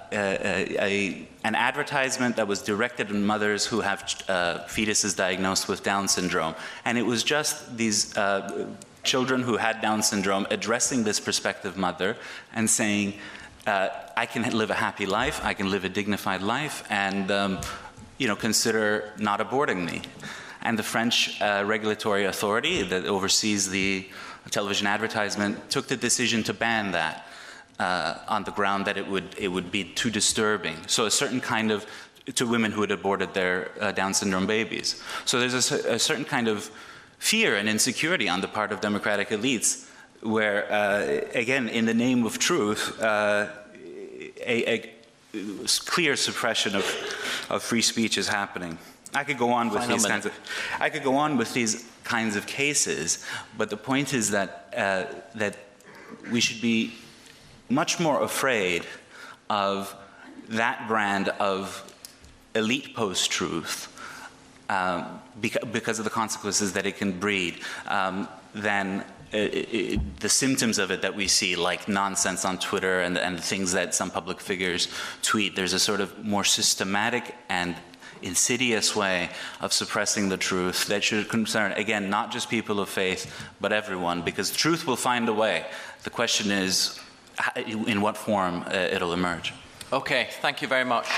a, a, an advertisement that was directed at mothers who have uh, fetuses diagnosed with Down syndrome. And it was just these uh, children who had Down syndrome addressing this prospective mother and saying, uh, I can live a happy life, I can live a dignified life, and um, you know, consider not aborting me. And the French uh, regulatory authority that oversees the television advertisement took the decision to ban that uh, on the ground that it would it would be too disturbing. So a certain kind of, to women who had aborted their uh, Down syndrome babies. So there's a, a certain kind of fear and insecurity on the part of democratic elites where, uh, again, in the name of truth, uh, a, a clear suppression of, of free speech is happening. I could go on with Final these minute. kinds of I could go on with these kinds of cases, but the point is that uh, that we should be much more afraid of that brand of elite post-truth um, beca- because of the consequences that it can breed um, than It, it, the symptoms of it that we see, like nonsense on Twitter and, and things that some public figures tweet. There's a sort of more systematic and insidious way of suppressing the truth that should concern, again, not just people of faith, but everyone, because truth will find a way. The question is in what form uh, it'll emerge. Okay, thank you very much.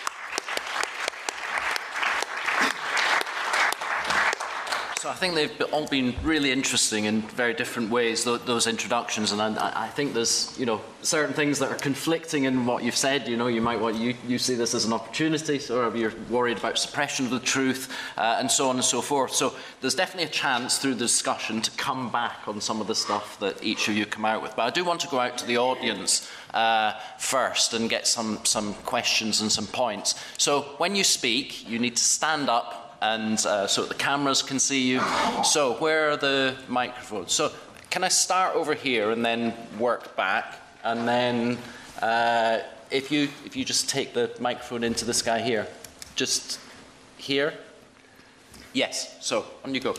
So I think they've all been really interesting in very different ways, th- those introductions, and I, I think there's, you know, certain things that are conflicting in what you've said. You know, you might want, you, you see this as an opportunity, or you're worried about suppression of the truth, uh, and so on and so forth. So there's definitely a chance through the discussion to come back on some of the stuff that each of you come out with. But I do want to go out to the audience uh, first and get some, some questions and some points. So when you speak, you need to stand up, and uh, so the cameras can see you. So where are the microphones? So can I start over here and then work back? And then uh, if you if you just take the microphone into this guy here, just here. Yes. So on you go.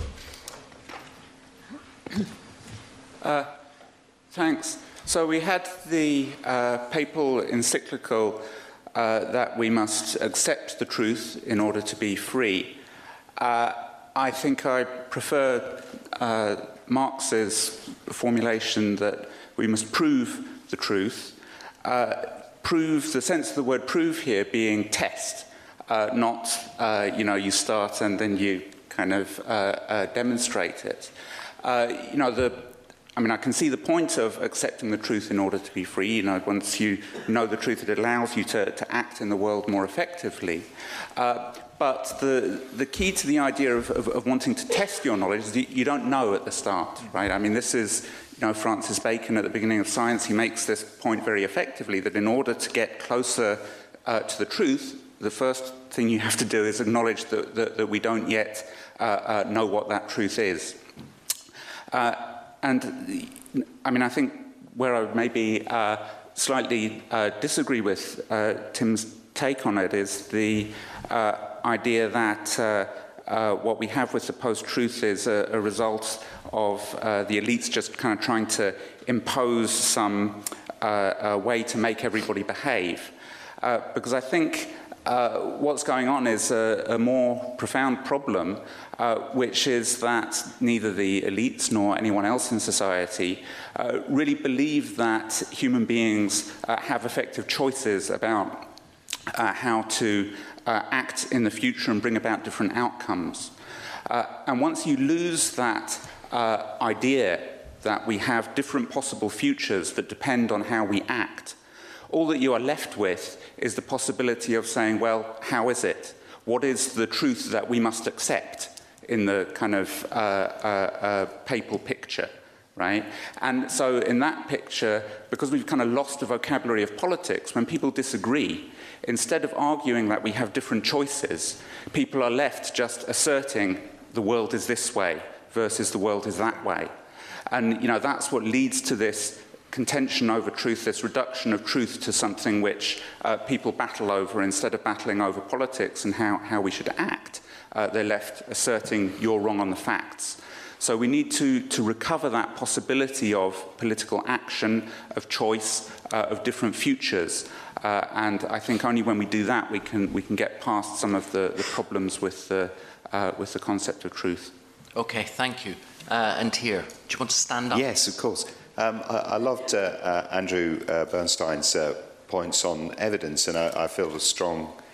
Uh, thanks. So we had the uh, papal encyclical uh, that we must accept the truth in order to be free. Uh, I think I prefer uh, Marx's formulation that we must prove the truth. Uh, prove, the sense of the word prove here being test, uh, not, uh, you know, you start and then you kind of uh, uh, demonstrate it. Uh, you know, the, I mean, I can see the point of accepting the truth in order to be free. You know, once you know the truth, it allows you to, to act in the world more effectively. Uh, But the, the key to the idea of, of, of wanting to test your knowledge is that you don't know at the start, right? I mean, this is, you know, Francis Bacon at the beginning of science. He makes this point very effectively, that in order to get closer uh, to the truth, the first thing you have to do is acknowledge that, that, that we don't yet uh, uh, know what that truth is. Uh, and, I mean, I think where I would maybe uh, slightly uh, disagree with uh, Tim's take on it is the uh, idea that uh, uh, what we have with the post-truth is a, a result of uh, the elites just kind of trying to impose some uh, a way to make everybody behave. Uh, because I think uh, what's going on is a, a more profound problem, uh, which is that neither the elites nor anyone else in society uh, really believe that human beings uh, have effective choices about uh, how to Uh, act in the future and bring about different outcomes. Uh, and once you lose that uh, idea that we have different possible futures that depend on how we act, all that you are left with is the possibility of saying, well, how is it? What is the truth that we must accept in the kind of uh, uh, uh, papal picture? Right? And so in that picture, because we've kind of lost the vocabulary of politics, when people disagree, instead of arguing that we have different choices, people are left just asserting the world is this way versus the world is that way. And, you know, that's what leads to this contention over truth, this reduction of truth to something which uh, people battle over instead of battling over politics and how, how we should act. Uh, they're left asserting you're wrong on the facts. So we need to, to recover that possibility of political action, of choice, uh, of different futures. Uh, and I think only when we do that we can, we can get past some of the, the problems with the, uh, with the concept of truth. Okay, thank you. Uh, and here, do you want to stand up? Yes, of course. Um, I, I loved uh, uh, Andrew uh, Bernstein's uh, points on evidence, and I, I feel a strong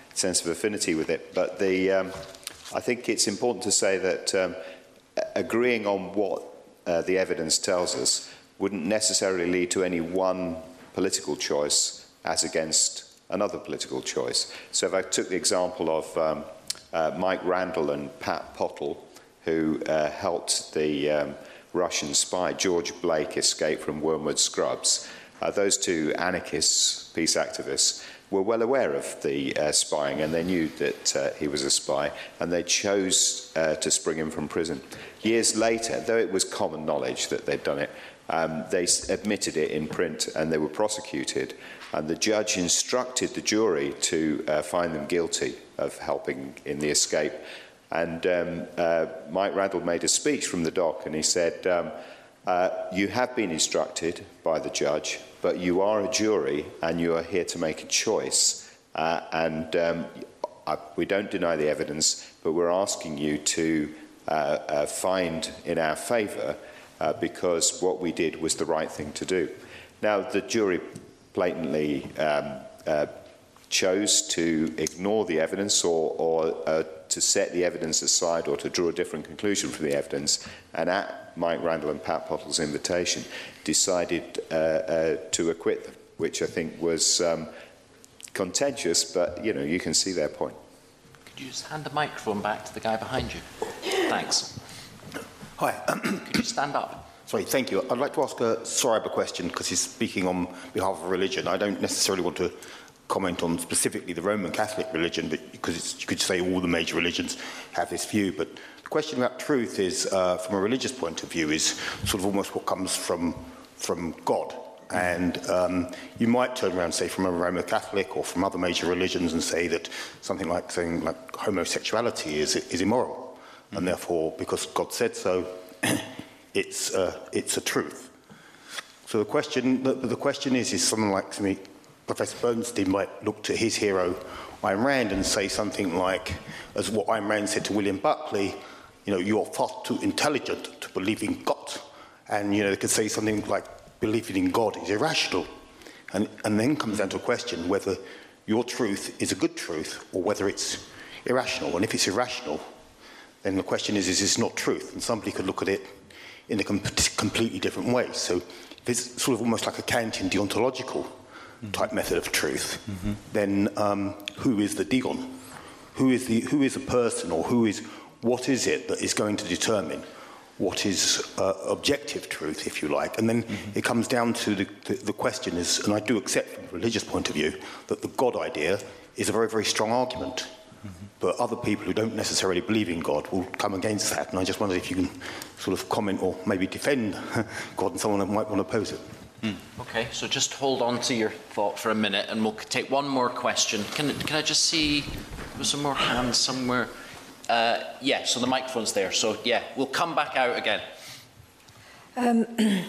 sense of affinity with it. But the, um, I think it's important to say that um, agreeing on what uh, the evidence tells us wouldn't necessarily lead to any one political choice as against another political choice. So if I took the example of um, uh, Mike Randall and Pat Pottle, who uh, helped the um, Russian spy George Blake escape from Wormwood Scrubs, uh, those two anarchists, peace activists, were well aware of the uh, spying, and they knew that uh, he was a spy, and they chose uh, to spring him from prison. Years later, though it was common knowledge that they'd done it, um, they admitted it in print and they were prosecuted, and the judge instructed the jury to uh, find them guilty of helping in the escape. And um, uh, Mike Randall made a speech from the dock, and he said, um, uh, you have been instructed by the judge, but you are a jury and you are here to make a choice. Uh, and um, I, we don't deny the evidence, but we're asking you to uh, uh, find in our favour uh, because what we did was the right thing to do. Now, the jury blatantly um, uh, chose to ignore the evidence or, or uh, to set the evidence aside or to draw a different conclusion from the evidence, and at Mike Randall and Pat Pottle's invitation, decided uh, uh, to acquit them, which I think was um, contentious, but, you know, you can see their point. Could you just hand the microphone back to the guy behind you? Thanks. Hi. Could you stand up? Sorry, thank you. I'd like to ask a Sorab a question, because he's speaking on behalf of religion. I don't necessarily want to comment on specifically the Roman Catholic religion, but because it's, you could say all the major religions have this view. But the question about truth is, uh, from a religious point of view, is sort of almost what comes from from God. And um, you might turn around, say, from a Roman Catholic or from other major religions and say that something like saying like homosexuality is is immoral, mm-hmm. and therefore, because God said so, it's uh, it's a truth. So the question the, the question is, is someone like me, Professor Bernstein, might look to his hero, Ayn Rand, and say something like, as what Ayn Rand said to William Buckley, you know, you're far too intelligent to believe in God. And, you know, they could say something like, believing in God is irrational. And, and then comes down to a question whether your truth is a good truth or whether it's irrational. And if it's irrational, then the question is, is it's not truth? And somebody could look at it in a com- completely different way. So if it's sort of almost like a Kantian deontological type method of truth, mm-hmm. then um, who is the Dion? Who is the who is a person, or who is what is it that is going to determine what is uh, objective truth, if you like? And then mm-hmm. it comes down to the, the, the question is, and I do accept from a religious point of view that the God idea is a very, very strong argument. Mm-hmm. But other people who don't necessarily believe in God will come against that. And I just wonder if you can sort of comment or maybe defend God and someone that might want to oppose it. Mm. Okay, so just hold on to your thought for a minute and we'll take one more question. Can, can I just see there's some more hands somewhere? Uh, yeah, so the microphone's there. So, yeah, we'll come back out again. Um,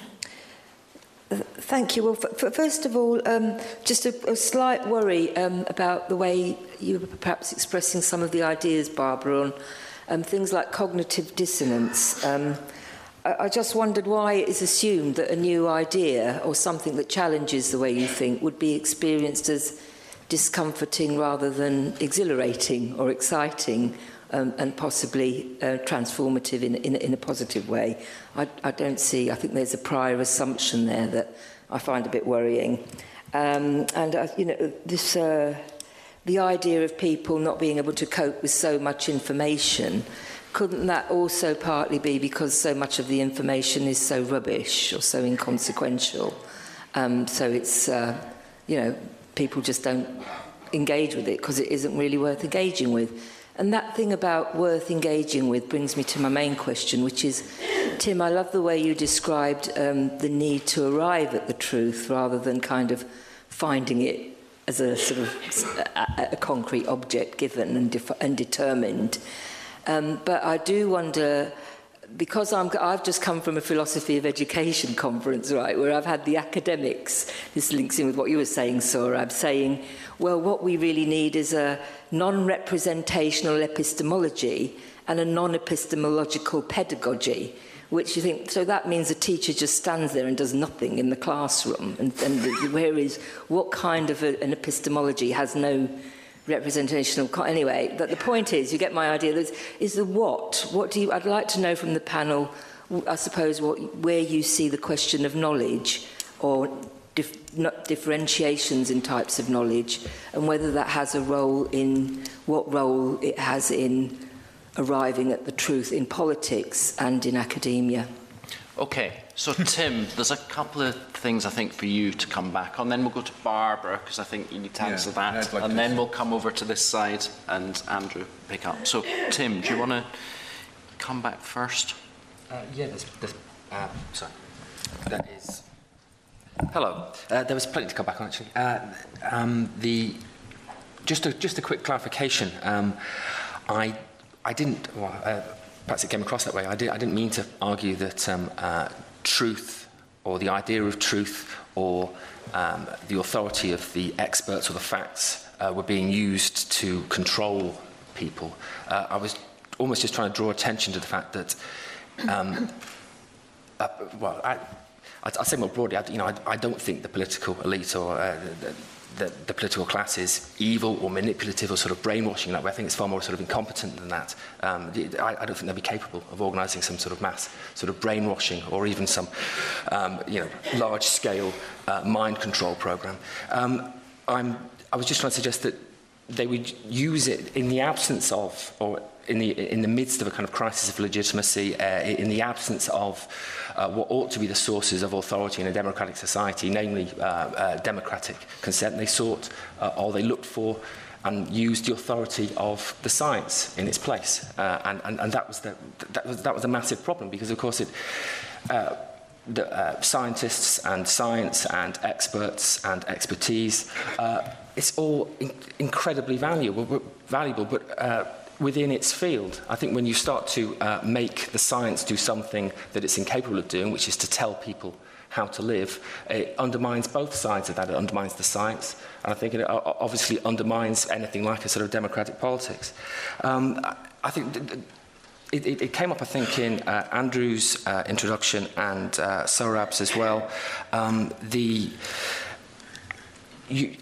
thank you. Well, f- f- first of all, um, just a, a slight worry um, about the way you were perhaps expressing some of the ideas, Barbara, on um, things like cognitive dissonance. Um, I, I just wondered why it is assumed that a new idea or something that challenges the way you think would be experienced as discomforting rather than exhilarating or exciting. Um, and possibly uh, transformative in, in, in a positive way. I, I don't see, I think there's a prior assumption there that I find a bit worrying. Um, and, uh, you know, this, uh, the idea of people not being able to cope with so much information, couldn't that also partly be because so much of the information is so rubbish or so inconsequential? Um, so it's, uh, you know, people just don't engage with it because it isn't really worth engaging with. And that thing about worth engaging with brings me to my main question, which is, Tim, I love the way you described um, the need to arrive at the truth rather than kind of finding it as a sort of a, a concrete object given and, def- and determined. Um, but I do wonder, because I'm, I've just come from a philosophy of education conference, right, where I've had the academics, this links in with what you were saying, Sorab, saying, well, what we really need is a non-representational epistemology and a non-epistemological pedagogy, which you think, so that means a teacher just stands there and does nothing in the classroom, and, and whereas what kind of a, an epistemology has no representational. Co- anyway, but the point is, you get my idea. Is, is the what? What do you? I'd like to know from the panel. I suppose what, where you see the question of knowledge, or dif- not differentiations in types of knowledge, and whether that has a role in what role it has in arriving at the truth in politics and in academia. Okay, so Tim, there's a couple of things I think for you to come back on. Then we'll go to Barbara, because I think you need to answer yeah, that. like and to then we'll come over to this side and Andrew pick up. So Tim, do you want to come back first? Uh, yeah, there's, there's uh, sorry. That is... Hello. Uh, there was plenty to come back on, actually. Uh, um, the... Just a, just a quick clarification. Um, I, I didn't... Well, uh, perhaps it came across that way. I, did, I didn't mean to argue that um, uh, truth, or the idea of truth, or um, the authority of the experts or the facts uh, were being used to control people. Uh, I was almost just trying to draw attention to the fact that, um, uh, well, I, I'd, I'd say more broadly, I, you know, I, I don't think the political elite or uh, the, the, the political class is evil or manipulative or sort of brainwashing that way. I think it's far more sort of incompetent than that. Um, I, I don't think they'll be capable of organising some sort of mass sort of brainwashing or even some, um, you know, large-scale uh, mind control program. Um, I'm, I was just trying to suggest that they would use it in the absence of, or in the in the midst of a kind of crisis of legitimacy, uh, in the absence of uh, what ought to be the sources of authority in a democratic society, namely uh, uh, democratic consent. They sought, uh, or they looked for, and used the authority of the science in its place, uh, and, and and that was the that was that was a massive problem, because of course it. Uh, the uh, scientists and science and experts and expertise, uh, it's all in- incredibly valuable, valuable, but uh, within its field. I think when you start to uh, make the science do something that it's incapable of doing, which is to tell people how to live, it undermines both sides of that. It undermines the science, and I think it obviously undermines anything like a sort of democratic politics. Um, I think... Th- th- It, it, it came up, I think, in uh, Andrew's uh, introduction and uh, Sohrab's as well. Um, the, you,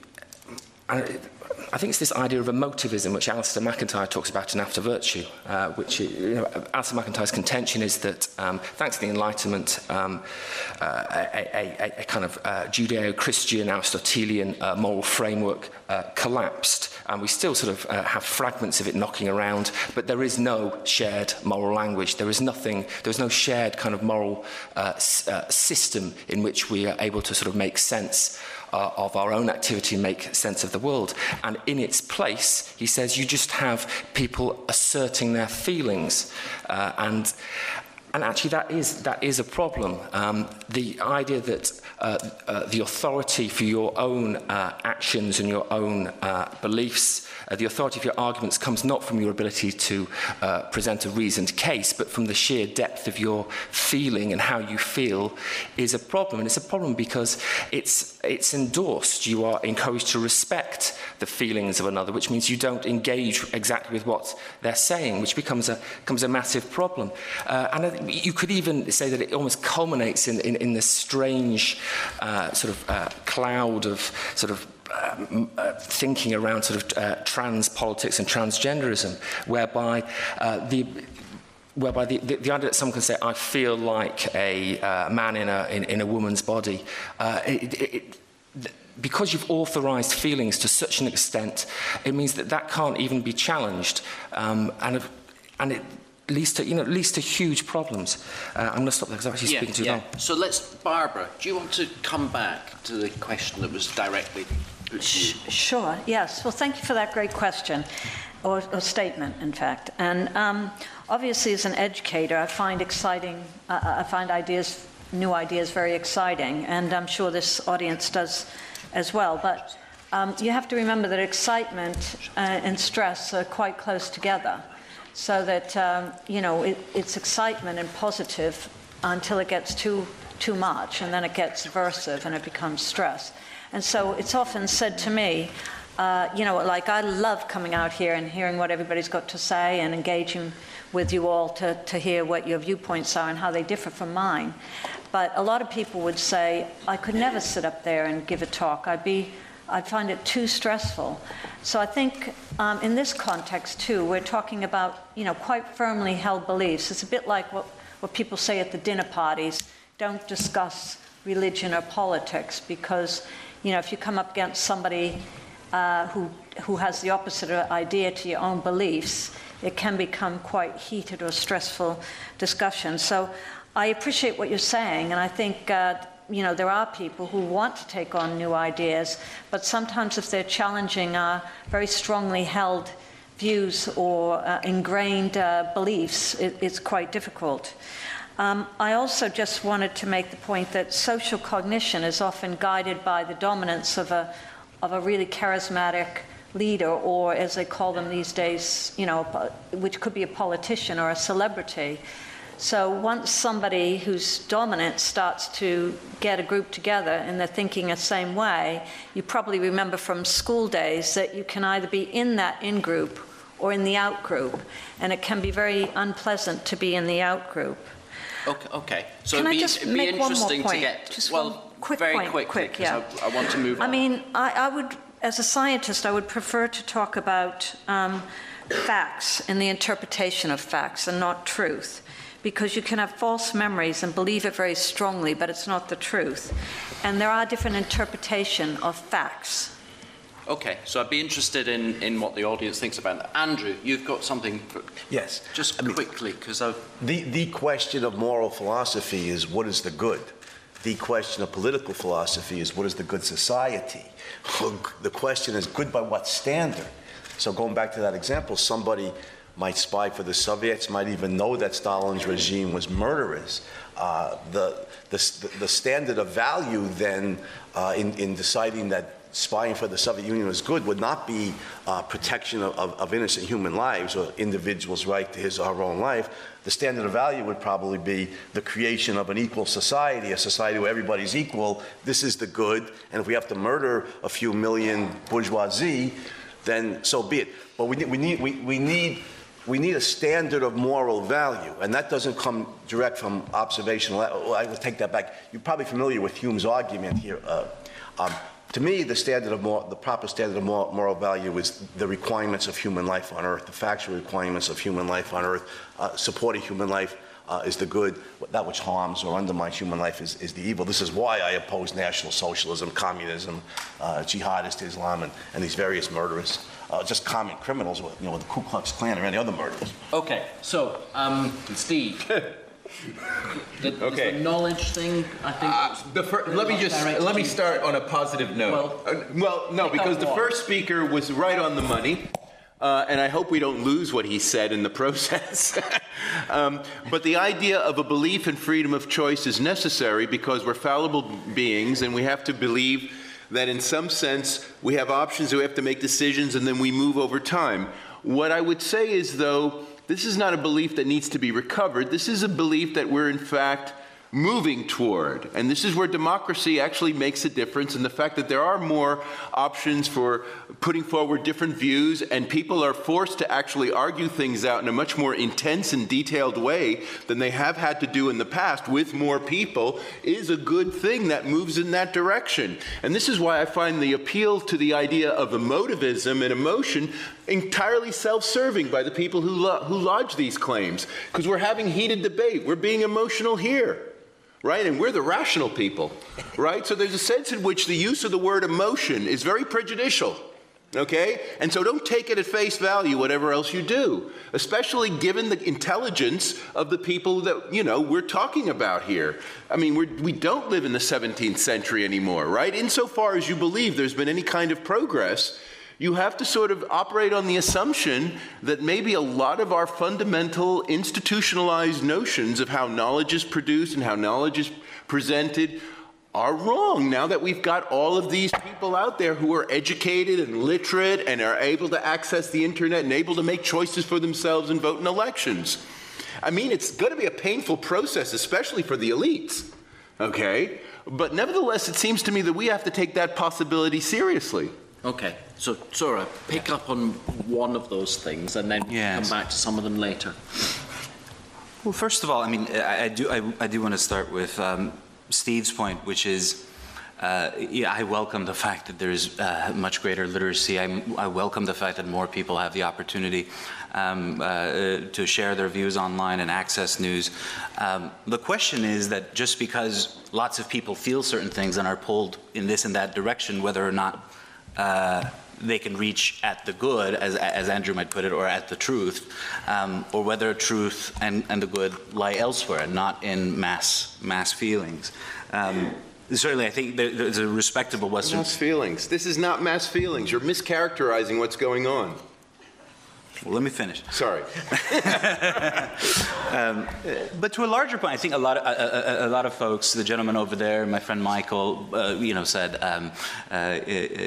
I, I think it's this idea of emotivism, which Alistair McIntyre talks about in After Virtue, uh, which, you know, Alistair McIntyre's contention is that, um, thanks to the Enlightenment, um, uh, a, a, a kind of uh, Judeo-Christian, Aristotelian uh, moral framework uh, collapsed, and we still sort of uh, have fragments of it knocking around, but there is no shared moral language. There is nothing, there is no shared kind of moral uh, s- uh, system in which we are able to sort of make sense Uh, of our own activity and make sense of the world. And in its place, he says, you just have people asserting their feelings. Uh, and and actually that is that is a problem. Um, the idea that uh, uh, the authority for your own uh, actions and your own uh, beliefs, uh, the authority for your arguments comes not from your ability to uh, present a reasoned case, but from the sheer depth of your feeling and how you feel, is a problem. And it's a problem because it's it's endorsed. You are encouraged to respect the feelings of another, which means you don't engage exactly with what they're saying, which becomes a becomes a massive problem. Uh, and you could even say that it almost culminates in in, in this strange uh, sort of uh, cloud of sort of Um, uh, thinking around sort of uh, trans politics and transgenderism, whereby uh, the whereby the, the, the idea that someone can say, I feel like a uh, man in a in, in a woman's body, uh, it, it, it, because you've authorised feelings to such an extent, it means that that can't even be challenged, um, and and it leads to you know leads to huge problems. Uh, I'm going to stop there because I'm actually yeah, speaking too yeah. long. So let's, Barbara, do you want to come back to the question that was directly put to you? Sure, yes. Well, thank you for that great question, or, or statement, in fact. And um, obviously, as an educator, I find exciting, uh, I find ideas, new ideas very exciting, and I'm sure this audience does as well. But um, you have to remember that excitement uh, and stress are quite close together. So that, um, you know, it, it's excitement and positive until it gets too too much, and then it gets aversive and it becomes stress. And so it's often said to me, uh, you know, like I love coming out here and hearing what everybody's got to say and engaging with you all to, to hear what your viewpoints are and how they differ from mine. But a lot of people would say, I could never sit up there and give a talk. I'd be I find it too stressful. So I think um, in this context too, we're talking about, you know, quite firmly held beliefs. It's a bit like what, what people say at the dinner parties, don't discuss religion or politics, because, you know, if you come up against somebody uh, who, who has the opposite idea to your own beliefs, it can become quite heated or stressful discussion. So I appreciate what you're saying, and I think uh, you know, there are people who want to take on new ideas, but sometimes if they're challenging uh, very strongly held views or uh, ingrained uh, beliefs, it, it's quite difficult. Um, I also just wanted to make the point that social cognition is often guided by the dominance of a, of a really charismatic leader, or as they call them these days, you know, which could be a politician or a celebrity. So once somebody who's dominant starts to get a group together and they're thinking the same way, you probably remember from school days that you can either be in that in-group or in the out-group, and it can be very unpleasant to be in the out-group. Okay, okay. So can it'd be, I just it'd be make interesting one more point? to get, just well, one quick very point, quickly, quick, yeah. I, I want to move I on. mean, I, I would, as a scientist, I would prefer to talk about um, facts and the interpretation of facts and not truth. Because you can have false memories and believe it very strongly, but it's not the truth. And there are different interpretations of facts. Okay, so I'd be interested in, in what the audience thinks about that. Andrew, you've got something. For, yes. Just I quickly, because I've... The, the question of moral philosophy is, what is the good? The question of political philosophy is, what is the good society? The question is, good by what standard? So going back to that example, somebody might spy for the Soviets, might even know that Stalin's regime was murderous. Uh, the, the, the standard of value then uh, in, in deciding that spying for the Soviet Union was good would not be uh, protection of, of, of innocent human lives or individuals' right to his or her own life. The standard of value would probably be the creation of an equal society, a society where everybody's equal. This is the good, and if we have to murder a few million bourgeoisie, then so be it. But we need, we need, we, we need We need a standard of moral value, and that doesn't come direct from observational. I will take that back. You're probably familiar with Hume's argument here. Uh, um, to me, the standard of moral, the proper standard of moral, moral value is the requirements of human life on Earth, the factual requirements of human life on Earth. Uh, supporting human life uh, is the good. That which harms or undermines human life is, is the evil. This is why I oppose National Socialism, communism, uh, jihadist Islam, and, and these various murderers. Uh, just common criminals, with, you know, the Ku Klux Klan or any other murders. Okay, so um, Steve, the, okay. the knowledge thing, I think. Uh, the fir- let me just let me start on a positive note. Well, uh, well no, because the first speaker was right on the money. Uh, and I hope we don't lose what he said in the process. um, but the idea of a belief in freedom of choice is necessary because we're fallible beings and we have to believe that in some sense we have options, we have to make decisions, and then we move over time. What I would say is, though, this is not a belief that needs to be recovered. This is a belief that we're, in fact, moving toward. And this is where democracy actually makes a difference, and the fact that there are more options for putting forward different views, and people are forced to actually argue things out in a much more intense and detailed way than they have had to do in the past with more people, is a good thing that moves in that direction. And this is why I find the appeal to the idea of emotivism and emotion entirely self-serving by the people who, lo- who lodge these claims, because we're having heated debate. We're being emotional here. Right? And we're the rational people, right? So there's a sense in which the use of the word emotion is very prejudicial, okay? And so don't take it at face value, whatever else you do, especially given the intelligence of the people that, you know, we're talking about here. I mean, we're, we don't live in the seventeenth century anymore, right? Insofar as you believe there's been any kind of progress, you have to sort of operate on the assumption that maybe a lot of our fundamental institutionalized notions of how knowledge is produced and how knowledge is presented are wrong now that we've got all of these people out there who are educated and literate and are able to access the internet and able to make choices for themselves and vote in elections. I mean, it's going to be a painful process, especially for the elites, okay? But nevertheless, it seems to me that we have to take that possibility seriously. Okay, so Zora, pick up on one of those things and then yes. come back to some of them later. Well, first of all, I mean, I, I do I, I do want to start with um, Steve's point, which is Uh, yeah, I welcome the fact that there's uh, much greater literacy. I, I welcome the fact that more people have the opportunity um, uh, to share their views online and access news. Um, the question is that just because lots of people feel certain things and are pulled in this and that direction, whether or not uh, they can reach at the good, as, as Andrew might put it, or at the truth, um, or whether truth and, and the good lie elsewhere, not in mass mass feelings. Um, certainly, I think there, there's a respectable Western... Mass feelings. This is not mass feelings. You're mischaracterizing what's going on. Well, let me finish. Sorry. um, but to a larger point, I think a lot of a, a, a lot of folks, the gentleman over there, my friend Michael, uh, you know, said, um, uh, uh,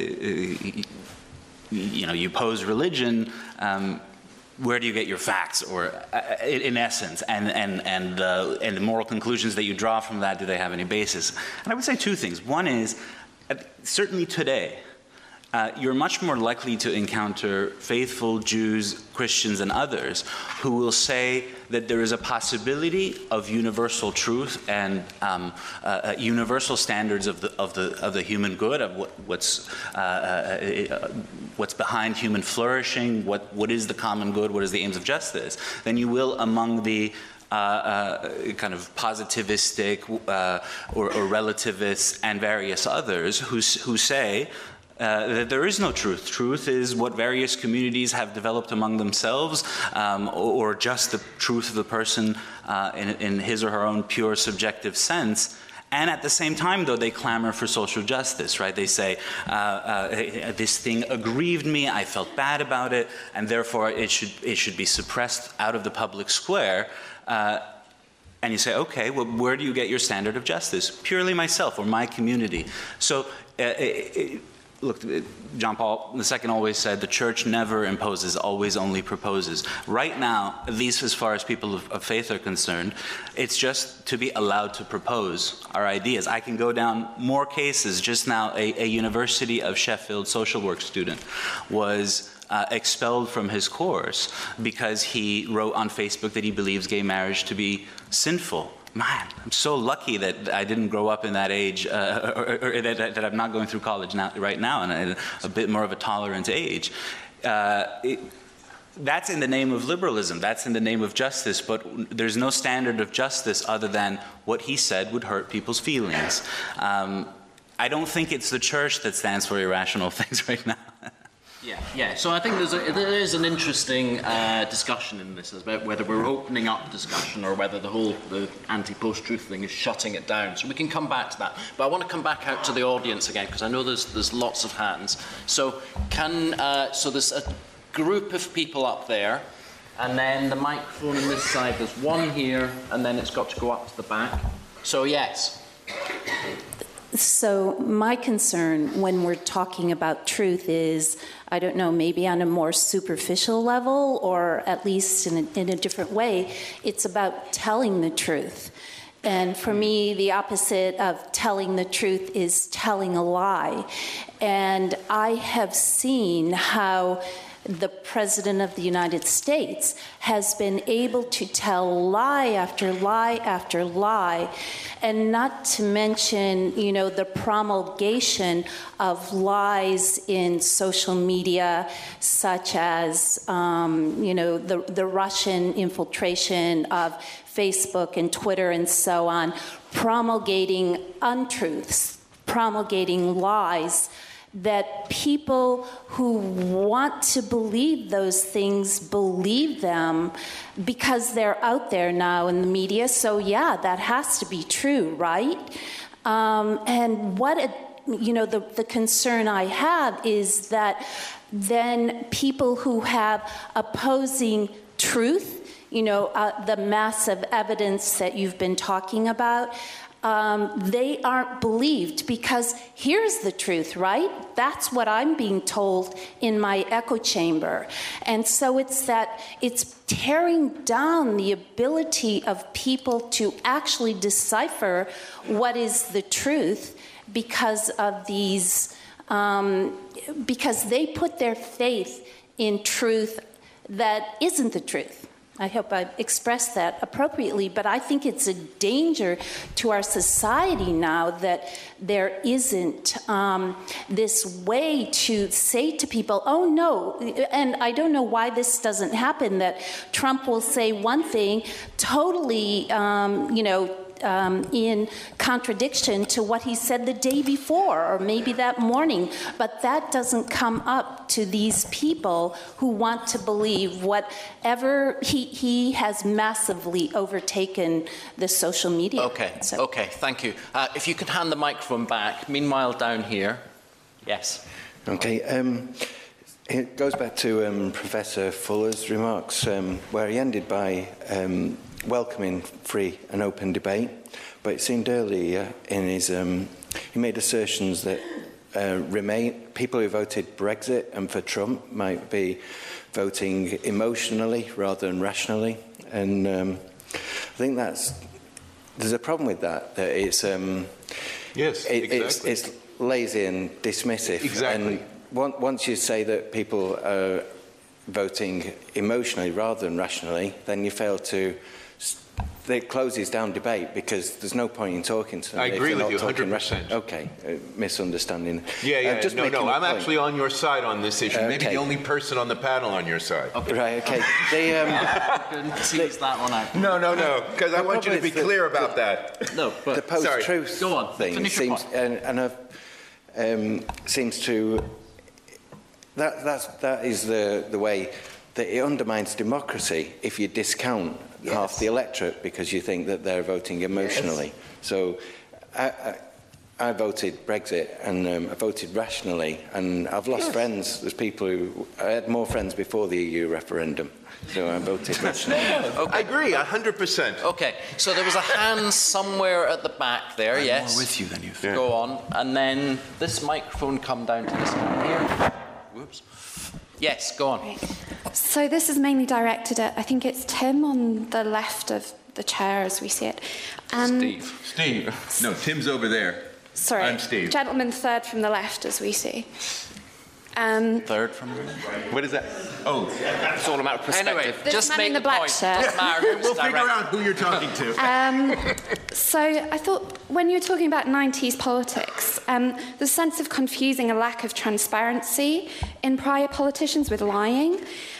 you know, you pose religion. Um, where do you get your facts, or uh, in essence, and and and uh, and the moral conclusions that you draw from that? Do they have any basis? And I would say two things. One is, uh, certainly today, Uh, you're much more likely to encounter faithful Jews, Christians, and others who will say that there is a possibility of universal truth and um, uh, uh, universal standards of the of the of the human good, of what, what's uh, uh, what's behind human flourishing, what what is the common good, what is the aims of justice, than you will among the Uh, uh, kind of positivistic uh, or, or relativists and various others who who say Uh, that there is no truth. Truth is what various communities have developed among themselves, um, or, or just the truth of the person uh, in, in his or her own pure subjective sense. And at the same time, though, they clamor for social justice, right? They say, uh, uh, this thing aggrieved me, I felt bad about it, and therefore it should, it should be suppressed out of the public square. Uh, and you say, okay, well, where do you get your standard of justice? Purely myself or my community. So, uh, it, Look, John Paul the Second always said the church never imposes, always only proposes. Right now, at least as far as people of, of faith are concerned, it's just to be allowed to propose our ideas. I can go down more cases. Just now, a, a University of Sheffield social work student was uh, expelled from his course because he wrote on Facebook that he believes gay marriage to be sinful. Man, I'm so lucky that I didn't grow up in that age, uh, or, or, or that, that I'm not going through college now, right now, and a, a bit more of a tolerant age. Uh, it, that's in the name of liberalism. That's in the name of justice. But there's no standard of justice other than what he said would hurt people's feelings. Um, I don't think it's the church that stands for irrational things right now. Yeah, yeah. So I think there's a, there is an interesting uh, discussion in this about whether we're opening up discussion or whether the whole the anti-post-truth thing is shutting it down. So we can come back to that. But I want to come back out to the audience again because I know there's there's lots of hands. So can uh, so there's a group of people up there, and then the microphone on this side. There's one here, and then it's got to go up to the back. So yes. So my concern when we're talking about truth is, I don't know, maybe on a more superficial level or at least in a, in a different way, it's about telling the truth. And for me, the opposite of telling the truth is telling a lie. And I have seen how the President of the United States has been able to tell lie after lie after lie, and not to mention, you know, the promulgation of lies in social media, such as, um, you know, the, the Russian infiltration of Facebook and Twitter and so on, promulgating untruths, promulgating lies, that people who want to believe those things believe them because they're out there now in the media. So yeah, that has to be true, right? Um, and what, a, you know, the, the concern I have is that then people who have opposing truth, you know, uh, the massive evidence that you've been talking about, Um, they aren't believed because here's the truth, right? That's what I'm being told in my echo chamber. And so it's that it's tearing down the ability of people to actually decipher what is the truth because of these, um, because they put their faith in truth that isn't the truth. I hope I expressed that appropriately, but I think it's a danger to our society now that there isn't um, this way to say to people, oh no, and I don't know why this doesn't happen, that Trump will say one thing totally, um, you know, Um, in contradiction to what he said the day before or maybe that morning, but that doesn't come up to these people who want to believe whatever he, he has massively overtaken the social media. Okay, so. okay, thank you. Uh, if you could hand the microphone back. Meanwhile, down here. Yes. Okay. Um, it goes back to um, Professor Fuller's remarks, um, where he ended by um, welcoming free and open debate, but it seemed earlier in his, um, he made assertions that uh, remain, people who voted Brexit and for Trump might be voting emotionally rather than rationally, and um, I think that's, there's a problem with that, that it's, um, yes, it, exactly. it's, it's lazy and dismissive. Exactly. And once you say that people are voting emotionally rather than rationally, then you fail to, it closes down debate because there's no point in talking to them. I agree with you one hundred percent. Okay, uh, misunderstanding. Yeah, yeah, uh, just no, no, I'm point. actually on your side on this issue. Uh, Maybe okay. the only person on the panel on your side. Okay. Right, okay. They, um, Tease that one out. No, no, no, because I want you to be the, clear about the, that. No, but the post-truth Go on. thing Finish your seems, point. and, and I've, um, seems to, that, that's, that is the, the way that it undermines democracy if you discount yes. half the electorate because you think that they're voting emotionally. Yes. So I, I, I voted Brexit and um, I voted rationally, and I've lost yes. friends. There's people who, I had more friends before the E U referendum, so I voted rationally. Okay. I agree, one hundred percent. Okay, so there was a hand somewhere at the back there, I'm yes. more with you than you think. Go on, and then this microphone come down to this man here. Whoops. Yes, go on. So this is mainly directed at, I think it's Tim on the left of the chair as we see it. Um, Steve. Steve. No, Tim's over there. Sorry. I'm Steve. Gentleman third from the left as we see. Um, Third from the What is that? Oh, it's all about perspective. Anyway, this just man make in the the black point. shirt. Doesn't matter who's We'll figure direct. out who you're talking to. Um, so I thought when you were talking about nineties politics, um, the sense of confusing a lack of transparency in prior politicians with lying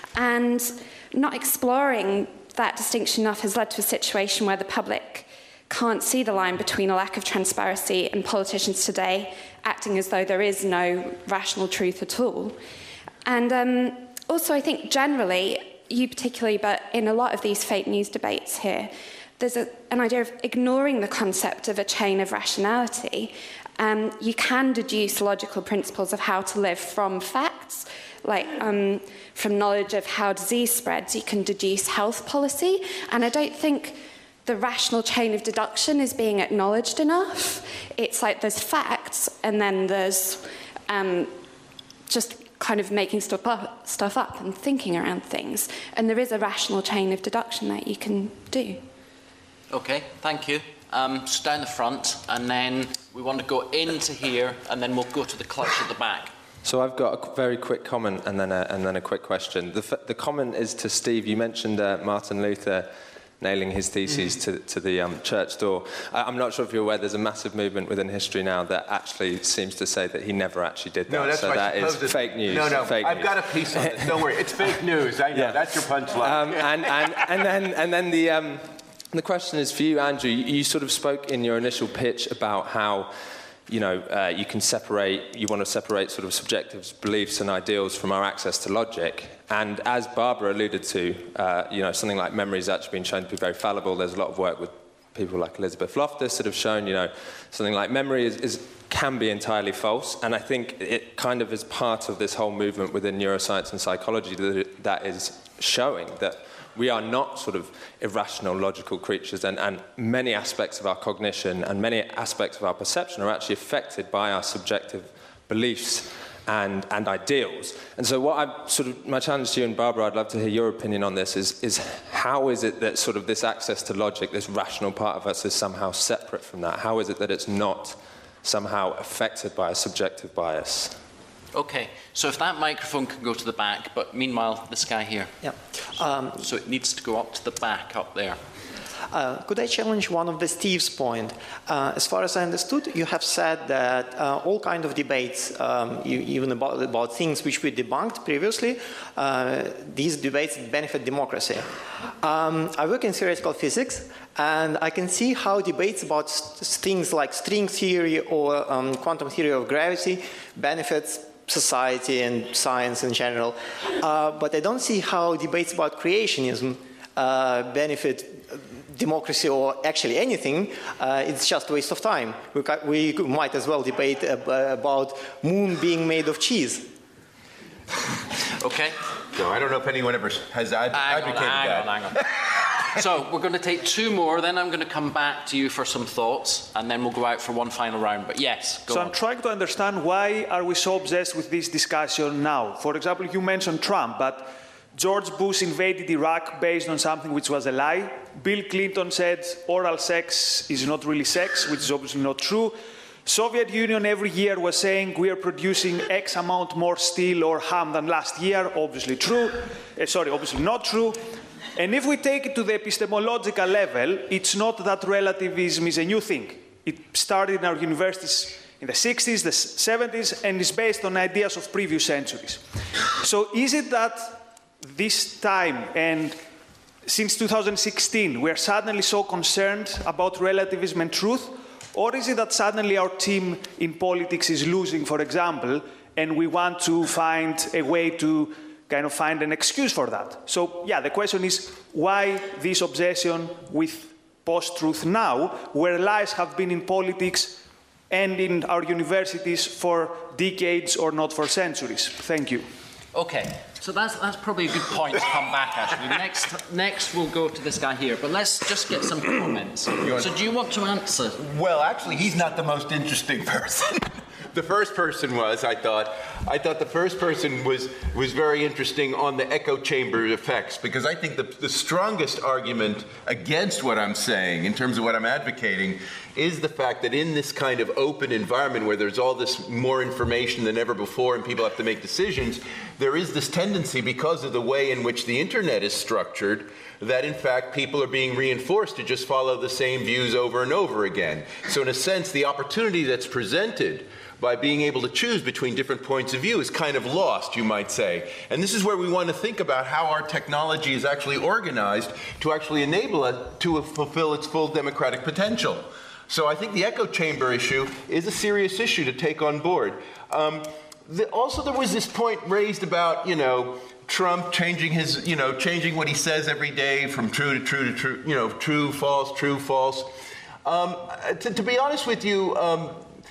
and not exploring that distinction enough has led to a situation where the public can't see the line between a lack of transparency and politicians today acting as though there is no rational truth at all. And um, also, I think generally, you particularly, but in a lot of these fake news debates here, there's a, an idea of ignoring the concept of a chain of rationality. Um, you can deduce logical principles of how to live from facts, like um, from knowledge of how disease spreads, you can deduce health policy. And I don't think the rational chain of deduction is being acknowledged enough. It's like there's facts, and then there's um, just kind of making stuff up, stuff up and thinking around things. And there is a rational chain of deduction that you can do. Okay, thank you. Um, just down the front, and then we want to go into here, and then we'll go to the clutch at the back. So I've got a very quick comment and then a, and then a quick question. The, f- the comment is to Steve. You mentioned uh, Martin Luther nailing his theses to, to the um, church door. I, I'm not sure if you're aware, there's a massive movement within history now that actually seems to say that he never actually did that. No, that's so right. that is Supposed fake news. No, no, fake I've news. got a piece on this. Don't worry, it's fake news. I know, Yeah. that's your punchline. Um, and, and, and then, and then the, um, the question is for you, Andrew. You, you sort of spoke in your initial pitch about how you know, uh, you can separate, you want to separate sort of subjective beliefs and ideals from our access to logic. And as Barbara alluded to, uh, you know, something like memory has actually been shown to be very fallible. There's a lot of work with people like Elizabeth Loftus that have shown, you know, something like memory is, is can be entirely false. And I think it kind of is part of this whole movement within neuroscience and psychology that, that is showing that we are not sort of irrational, logical creatures, and, and many aspects of our cognition and many aspects of our perception are actually affected by our subjective beliefs and, and ideals. And so what I sort of, my challenge to you and Barbara, I'd love to hear your opinion on this, is, is how is it that sort of this access to logic, this rational part of us is somehow separate from that? How is it that it's not somehow affected by a subjective bias? Okay, so if that microphone can go to the back, but meanwhile, this guy here. Yeah. Um, so it needs to go up to the back, up there. Uh, could I challenge one of the Steve's point? Uh, as far as I understood, you have said that uh, all kind of debates, um, you, even about, about things which we debunked previously, uh, these debates benefit democracy. Um, I work in theoretical physics, and I can see how debates about things like string theory or um, quantum theory of gravity benefits society and science in general. Uh, but I don't see how debates about creationism uh, benefit democracy or actually anything. Uh, it's just a waste of time. We, ca we might as well debate ab about moon being made of cheese. Okay. So I don't know if anyone ever has ad hang advocated on, hang that. On, hang on. So we're going to take two more, then I'm going to come back to you for some thoughts, and then we'll go out for one final round. But yes, go So on. I'm trying to understand why are we so obsessed with this discussion now? For example, you mentioned Trump, but George Bush invaded Iraq based on something which was a lie. Bill Clinton said oral sex is not really sex, which is obviously not true. Soviet Union every year was saying we are producing X amount more steel or ham than last year, obviously true. Uh, sorry, obviously not true. And if we take it to the epistemological level, it's not that relativism is a new thing. It started in our universities in the sixties, the seventies, and is based on ideas of previous centuries. So is it that this time and since two thousand sixteen, we are suddenly so concerned about relativism and truth? Or is it that suddenly our team in politics is losing, for example, and we want to find a way to kind of find an excuse for that? So, yeah, the question is why this obsession with post-truth now, where lies have been in politics and in our universities for decades or not for centuries? Thank you. Okay, so that's, that's probably a good point to come back, actually. Next, next we'll go to this guy here, but let's just get some comments. So do you want to answer? Well, actually, he's not the most interesting person. The first person was, I thought, I thought the first person was, was very interesting on the echo chamber effects, because I think the, the strongest argument against what I'm saying, in terms of what I'm advocating, is the fact that in this kind of open environment where there's all this more information than ever before and people have to make decisions, there is this tendency, because of the way in which the internet is structured, that in fact people are being reinforced to just follow the same views over and over again. So in a sense, the opportunity that's presented by being able to choose between different points of view is kind of lost, you might say. And this is where we want to think about how our technology is actually organized to actually enable it to fulfill its full democratic potential. So I think the echo chamber issue is a serious issue to take on board. Um, the, also, there was this point raised about, you know, Trump changing his, you know, changing what he says every day from true to true to true, you know, true, false, true, false. Um, to, to be honest with you, um,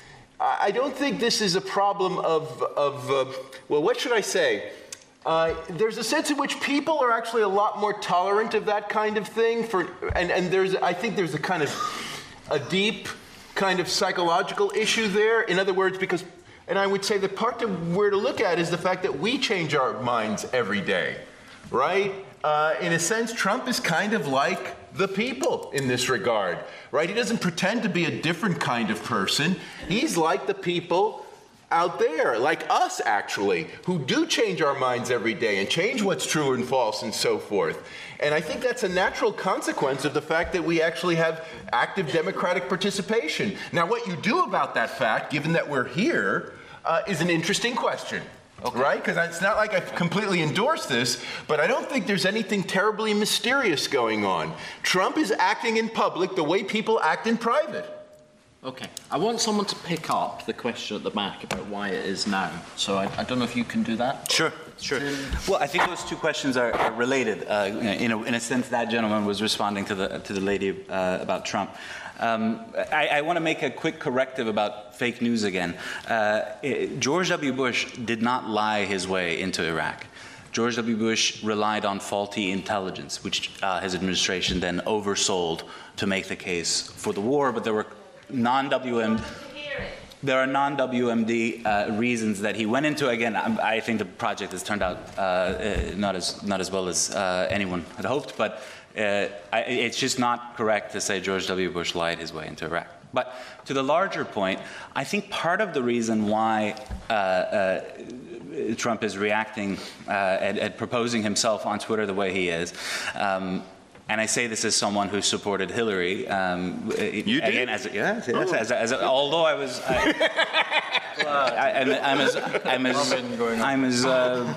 I don't think this is a problem of, of uh, well, what should I say? Uh, there's a sense in which people are actually a lot more tolerant of that kind of thing. For, and, and there's, I think there's a kind of a deep kind of psychological issue there. In other words, because, and I would say the part that we're to look at is the fact that we change our minds every day, right? Uh, in a sense, Trump is kind of like the people in this regard, right? He doesn't pretend to be a different kind of person. He's like the people out there, like us actually, who do change our minds every day and change what's true and false and so forth. And I think that's a natural consequence of the fact that we actually have active democratic participation. Now, what you do about that fact, given that we're here, uh, is an interesting question. Okay. Right? Because it's not like I completely endorse this, but I don't think there's anything terribly mysterious going on. Trump is acting in public the way people act in private. Okay. I want someone to pick up the question at the back about why it is now. So I, I don't know if you can do that. Sure, sure. Well, I think those two questions are, are related. Uh, in, a, in a sense, that gentleman was responding to the, to the lady uh, about Trump. Um, I, I want to make a quick corrective about fake news again. Uh, it, George W. Bush did not lie his way into Iraq. George W. Bush relied on faulty intelligence, which uh, his administration then oversold to make the case for the war, but there were non-W M D... There are non-W M D uh, reasons that he went into. Again, I, I think the project has turned out uh, uh, not as not as well as uh, anyone had hoped, but uh, I, it's just not correct to say George W. Bush lied his way into Iraq. But to the larger point, I think part of the reason why uh, uh, Trump is reacting uh, and, and proposing himself on Twitter the way he is, um, and I say this as someone who supported Hillary. Um, you again, did? As a, yes, yes, oh. as, a, as a, although I was, I, I, I'm, I'm as, I'm as, I'm as uh,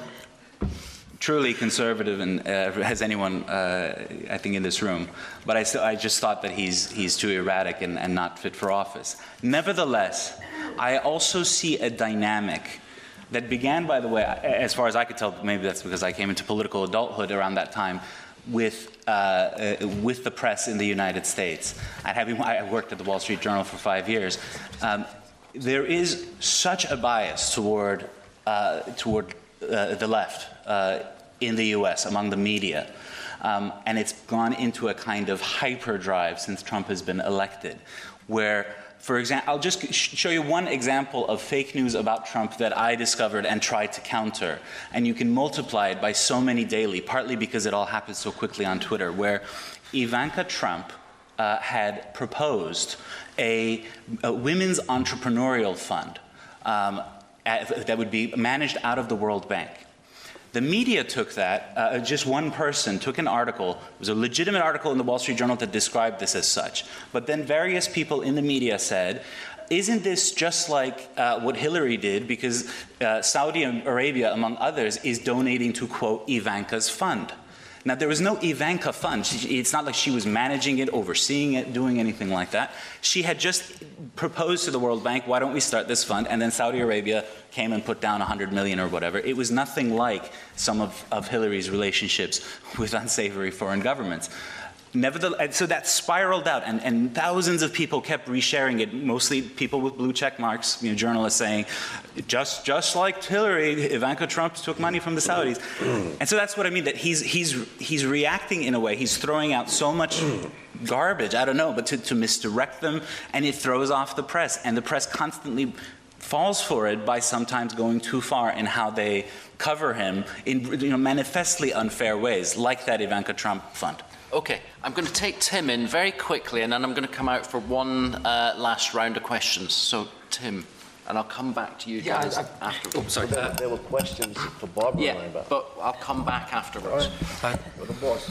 truly conservative and uh, as anyone, uh, I think, in this room. But I, still, I just thought that he's he's too erratic and, and not fit for office. Nevertheless, I also see a dynamic that began, by the way, as far as I could tell, maybe that's because I came into political adulthood around that time, with uh, uh, with the press in the United States. I, having, I worked at the Wall Street Journal for five years. Um, there is such a bias toward uh, toward uh, the left uh, in the U S among the media, um, and it's gone into a kind of hyperdrive since Trump has been elected, where, for example, I'll just show you one example of fake news about Trump that I discovered and tried to counter. And you can multiply it by so many daily, partly because it all happens so quickly on Twitter, where Ivanka Trump uh, had proposed a, a women's entrepreneurial fund um, at, that would be managed out of the World Bank. The media took that, uh, just one person took an article, it was a legitimate article in the Wall Street Journal that described this as such, but then various people in the media said, isn't this just like uh, what Hillary did, because uh, Saudi Arabia, among others, is donating to, quote, Ivanka's fund. Now, there was no Ivanka fund. She, it's not like she was managing it, overseeing it, doing anything like that. She had just proposed to the World Bank, why don't we start this fund? And then Saudi Arabia came and put down one hundred million or whatever. It was nothing like some of, of Hillary's relationships with unsavory foreign governments. Nevertheless, so that spiraled out, and, and thousands of people kept resharing it, mostly people with blue check marks, you know, journalists saying, just just like Hillary, Ivanka Trump took money from the Saudis. And so that's what I mean, that he's he's he's reacting in a way, he's throwing out so much garbage, I don't know, but to, to misdirect them, and it throws off the press, and the press constantly falls for it by sometimes going too far in how they cover him in, you know, manifestly unfair ways, like that Ivanka Trump fund. Okay, I'm going to take Tim in very quickly, and then I'm going to come out for one uh, last round of questions. So, Tim, and I'll come back to you yeah, guys I, I, afterwards. Oh, sorry. There, there were questions for Barbara. Yeah, but I'll come back afterwards. Uh, the boss.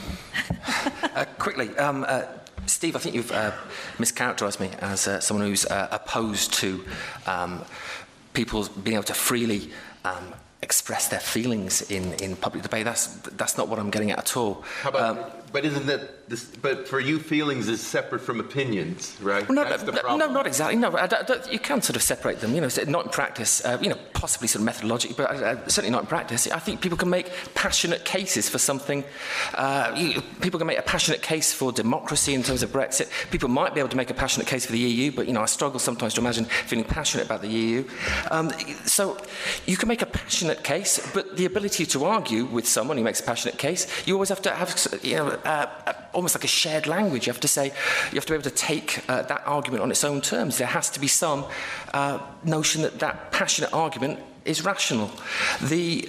uh, quickly, um, uh, Steve, I think you've uh, mischaracterised me as uh, someone who's uh, opposed to um, people being able to freely um, express their feelings in, in public debate. That's that's not what I'm getting at at all. How about, um, but isn't that, this, but for you, feelings is separate from opinions, right? No, That's no, the problem. no, not exactly. No, I don't, I don't, you can sort of separate them. You know, not in practice. Uh, you know, possibly sort of methodologically, but uh, certainly not in practice. I think people can make passionate cases for something. Uh, you, people can make a passionate case for democracy in terms of Brexit. People might be able to make a passionate case for the E U, but you know, I struggle sometimes to imagine feeling passionate about the E U. Um, so you can make a passionate case, but the ability to argue with someone who makes a passionate case, you always have to have, you know, uh, uh, almost like a shared language. You have to say, you have to be able to take uh, that argument on its own terms. There has to be some uh, notion that that passionate argument is rational. The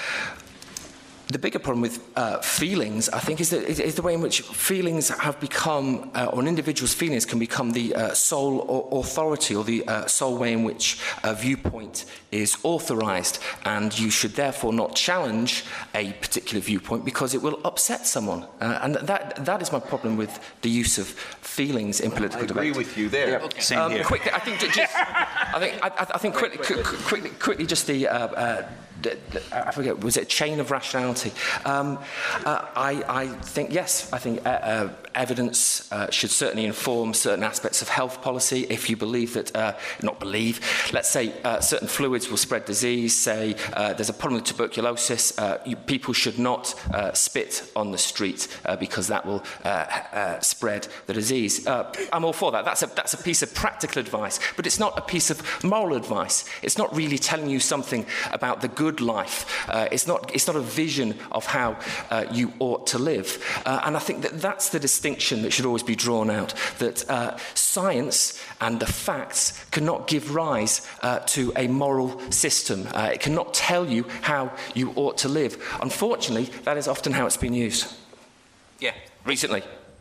The bigger problem with uh, feelings, I think, is, that, is the way in which feelings have become, uh, or an individual's feelings can become the uh, sole or authority, or the uh, sole way in which a viewpoint is authorised, and you should therefore not challenge a particular viewpoint because it will upset someone. Uh, and that that is my problem with the use of feelings in political I agree debate. with you there. Yeah. Okay. Same um, here. Quickly, I think just, I think I, I think quickly, quickly, quickly, just the. Uh, uh, I forget, was it chain of rationality? Um, uh, I, I think, yes, I think uh, uh, evidence uh, should certainly inform certain aspects of health policy. If you believe that, uh, not believe, let's say uh, certain fluids will spread disease, say uh, there's a problem with tuberculosis, uh, you, people should not uh, spit on the street uh, because that will uh, uh, spread the disease. Uh, I'm all for that. That's a, that's a piece of practical advice, but it's not a piece of moral advice. It's not really telling you something about the good life. Uh, it's not it's not a vision of how uh, you ought to live. Uh, and I think that that's the distinction that should always be drawn out, that uh, science and the facts cannot give rise uh, to a moral system. Uh, it cannot tell you how you ought to live. Unfortunately, that is often how it's been used. Yeah. Recently.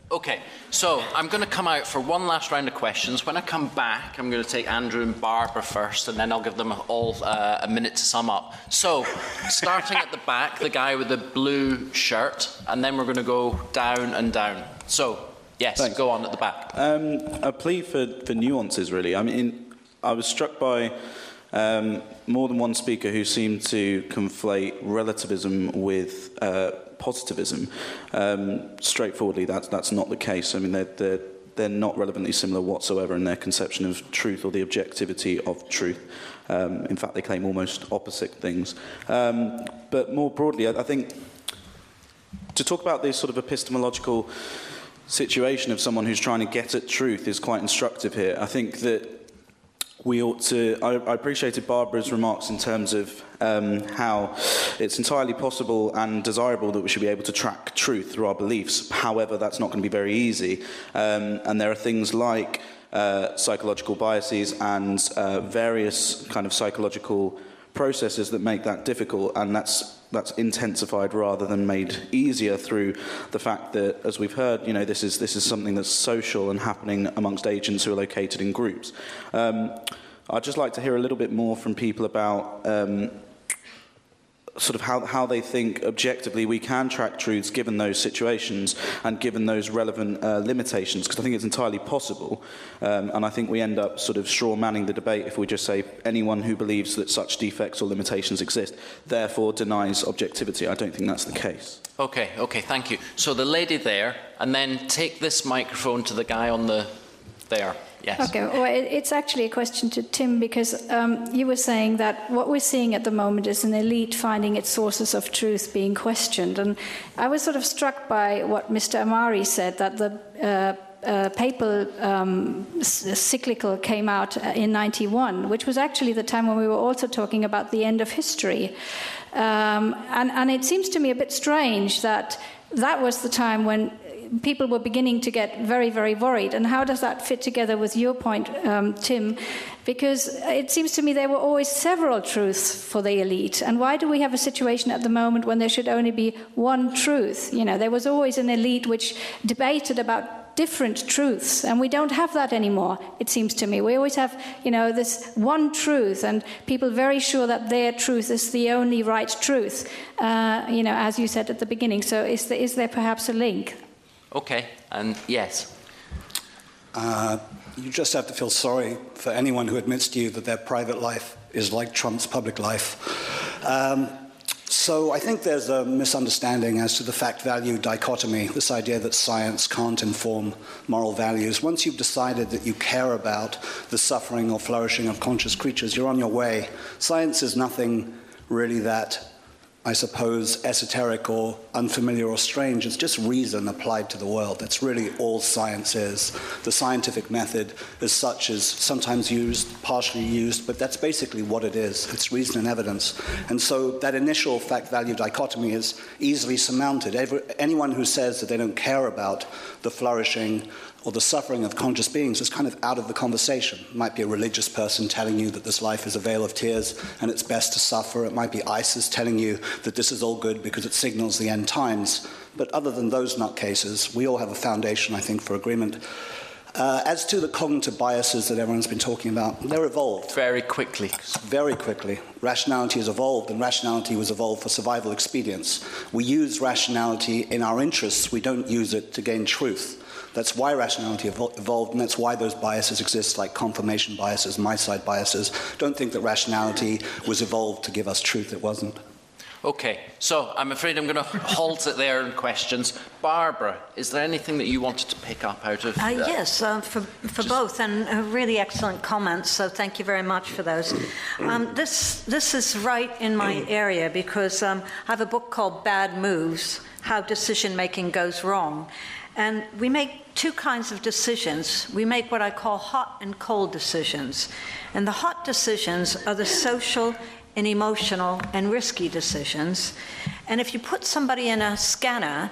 Okay, so I'm going to come out for one last round of questions. When I come back, I'm going to take Andrew and Barbara first, and then I'll give them all uh, a minute to sum up. So, starting at the back, the guy with the blue shirt, and then we're going to go down and down. So, yes, Thanks. Go on at the back. Um, a plea for, for nuances, really. I mean, I was struck by um, more than one speaker who seemed to conflate relativism with uh, positivism. Um, straightforwardly, that's, that's not the case. I mean, they're, they're, they're not relevantly similar whatsoever in their conception of truth or the objectivity of truth. Um, in fact, they claim almost opposite things. Um, but more broadly, I, I think to talk about this sort of epistemological situation of someone who's trying to get at truth is quite instructive here. I think that we ought to... I, I appreciated Barbara's remarks in terms of um, how it's entirely possible and desirable that we should be able to track truth through our beliefs. However, that's not going to be very easy. Um, and there are things like uh, psychological biases and uh, various kind of psychological processes that make that difficult, and that's that's intensified rather than made easier through the fact that, as we've heard, you know, this is this is something that's social and happening amongst agents who are located in groups. Um, I'd just like to hear a little bit more from people about um, sort of how, how they think objectively we can track truths given those situations and given those relevant uh, limitations, because I think it's entirely possible. Um, and I think we end up sort of straw manning the debate if we just say anyone who believes that such defects or limitations exist therefore denies objectivity. I don't think that's the case. Okay, okay, thank you. So the lady there, and then take this microphone to the guy on the... there. Yes. Okay, well, it's actually a question to Tim, because um, you were saying that what we're seeing at the moment is an elite finding its sources of truth being questioned. And I was sort of struck by what Mister Amari said, that the uh, uh, papal um, cyclical came out in ninety-one, which was actually the time when we were also talking about the end of history. Um, and, and it seems to me a bit strange that that was the time when people were beginning to get very, very worried. And how does that fit together with your point, um, Tim? Because it seems to me there were always several truths for the elite. And why do we have a situation at the moment when there should only be one truth? You know, there was always an elite which debated about different truths, and we don't have that anymore, it seems to me. We always have, you know, this one truth, and people very sure that their truth is the only right truth, uh, you know, as you said at the beginning. So is there, is there perhaps a link? Okay, and yes. Uh, you just have to feel sorry for anyone who admits to you that their private life is like Trump's public life. Um, so I think there's a misunderstanding as to the fact-value dichotomy, this idea that science can't inform moral values. Once you've decided that you care about the suffering or flourishing of conscious creatures, you're on your way. Science is nothing really that, I suppose, esoteric or unfamiliar or strange. It's just reason applied to the world. That's really all science is. The scientific method as such is sometimes used, partially used, but that's basically what it is. It's reason and evidence. And so that initial fact-value dichotomy is easily surmounted. Every, anyone who says that they don't care about the flourishing or the suffering of conscious beings is kind of out of the conversation. It might be a religious person telling you that this life is a vale of tears and it's best to suffer. It might be ISIS telling you that this is all good because it signals the end times. But other than those nutcases, we all have a foundation, I think, for agreement. Uh, as to the cognitive biases that everyone's been talking about, they're evolved. Very quickly. Very quickly. Rationality has evolved, and rationality was evolved for survival expedience. We use rationality in our interests. We don't use it to gain truth. That's why rationality evolved, and that's why those biases exist, like confirmation biases, my-side biases. Don't think that rationality was evolved to give us truth. It wasn't. Okay, so I'm afraid I'm going to halt it there in questions. Barbara, is there anything that you wanted to pick up out of... Uh, yes, uh, for, for Just... both, and uh, really excellent comments, so thank you very much for those. Um, this, this is right in my area, because um, I have a book called Bad Moves, How Decision-Making Goes Wrong. And we make two kinds of decisions. We make what I call hot and cold decisions. And the hot decisions are the social and emotional and risky decisions. And if you put somebody in a scanner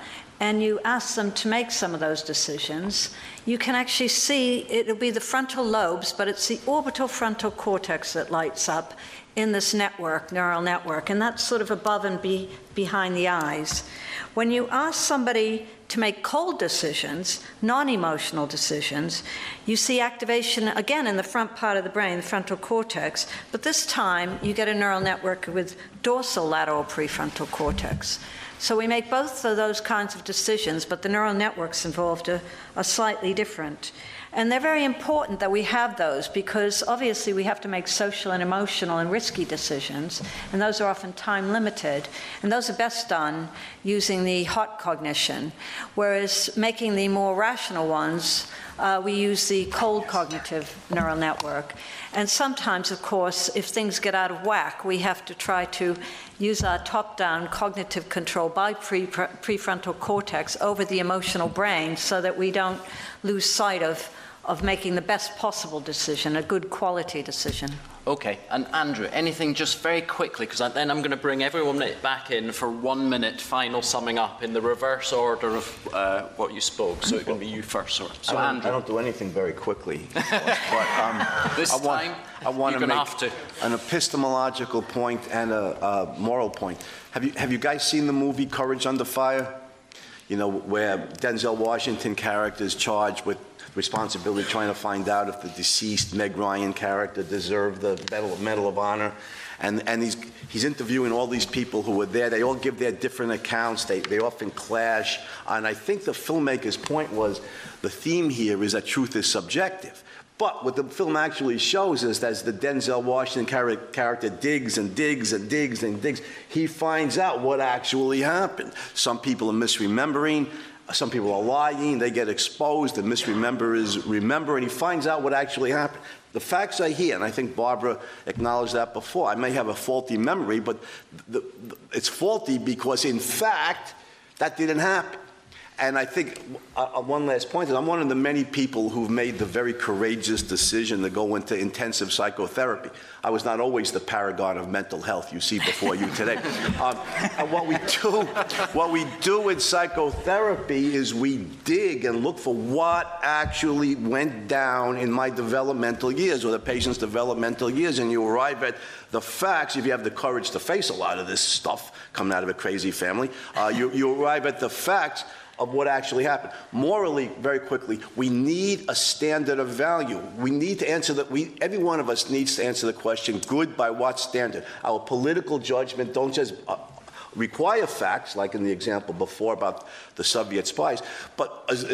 and you ask them to make some of those decisions, you can actually see it'll be the frontal lobes, but it's the orbital frontal cortex that lights up in this network, neural network, and that's sort of above and be, behind the eyes. When you ask somebody to make cold decisions, non-emotional decisions, you see activation again in the front part of the brain, the frontal cortex, but this time you get a neural network with dorsal lateral prefrontal cortex. So we make both of those kinds of decisions, but the neural networks involved are, are slightly different. And they're very important that we have those because obviously we have to make social and emotional and risky decisions, and those are often time limited. And those are best done using the hot cognition, whereas making the more rational ones, uh, we use the cold cognitive neural network. And sometimes, of course, if things get out of whack, we have to try to use our top-down cognitive control by pre prefrontal cortex over the emotional brain so that we don't lose sight of of making the best possible decision, a good quality decision. Okay, and Andrew, anything just very quickly, because then I'm going to bring everyone back in for one minute final summing up in the reverse order of uh, what you spoke. So it's going to be you first. So, I, don't, Andrew. I don't do anything very quickly. but um, this I want, time, I want you're to going make to have to. an epistemological point and a, a moral point. Have you, have you guys seen the movie Courage Under Fire? You know, where Denzel Washington character is charged with responsibility trying to find out if the deceased Meg Ryan character deserved the Medal, Medal of Honor. And, and he's, he's interviewing all these people who were there. They all give their different accounts. They, they often clash. And I think the filmmaker's point was the theme here is that truth is subjective. But what the film actually shows is that as the Denzel Washington char character digs and digs and digs and digs, he finds out what actually happened. Some people are misremembering. Some people are lying, they get exposed, the misrememberers remember, and he finds out what actually happened. The facts are here, and I think Barbara acknowledged that before. I may have a faulty memory, but the, the, it's faulty because, in fact, that didn't happen. And I think uh, one last point is I'm one of the many people who've made the very courageous decision to go into intensive psychotherapy. I was not always the paragon of mental health you see before you today. Um, and what we do, what we do in psychotherapy is we dig and look for what actually went down in my developmental years or the patient's developmental years, and you arrive at the facts. If you have the courage to face a lot of this stuff coming out of a crazy family, uh, you, you arrive at the facts of what actually happened. Morally, very quickly, we need a standard of value. We need to answer that. We, every one of us needs to answer the question, good by what standard? Our political judgment don't just uh, require facts, like in the example before about the Soviet spies, but is,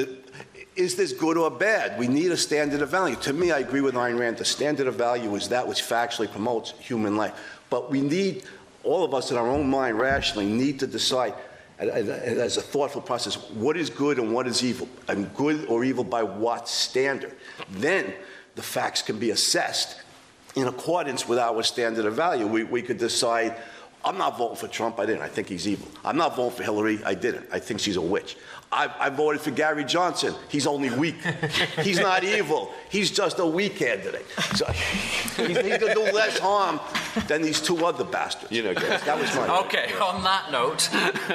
is this good or bad? We need a standard of value. To me, I agree with Ayn Rand. The standard of value is that which factually promotes human life. But we need, all of us in our own mind, rationally, need to decide as a thoughtful process, what is good and what is evil, and good or evil by what standard. Then the facts can be assessed in accordance with our standard of value. We, we could decide, I'm not voting for Trump, I didn't, I think he's evil. I'm not voting for Hillary, I didn't, I think she's a witch. I, I voted for Gary Johnson, he's only weak. He's not evil, he's just a weak candidate. So he's, he's gonna do less harm than these two other bastards. You know, guys, that was my Okay, on that note,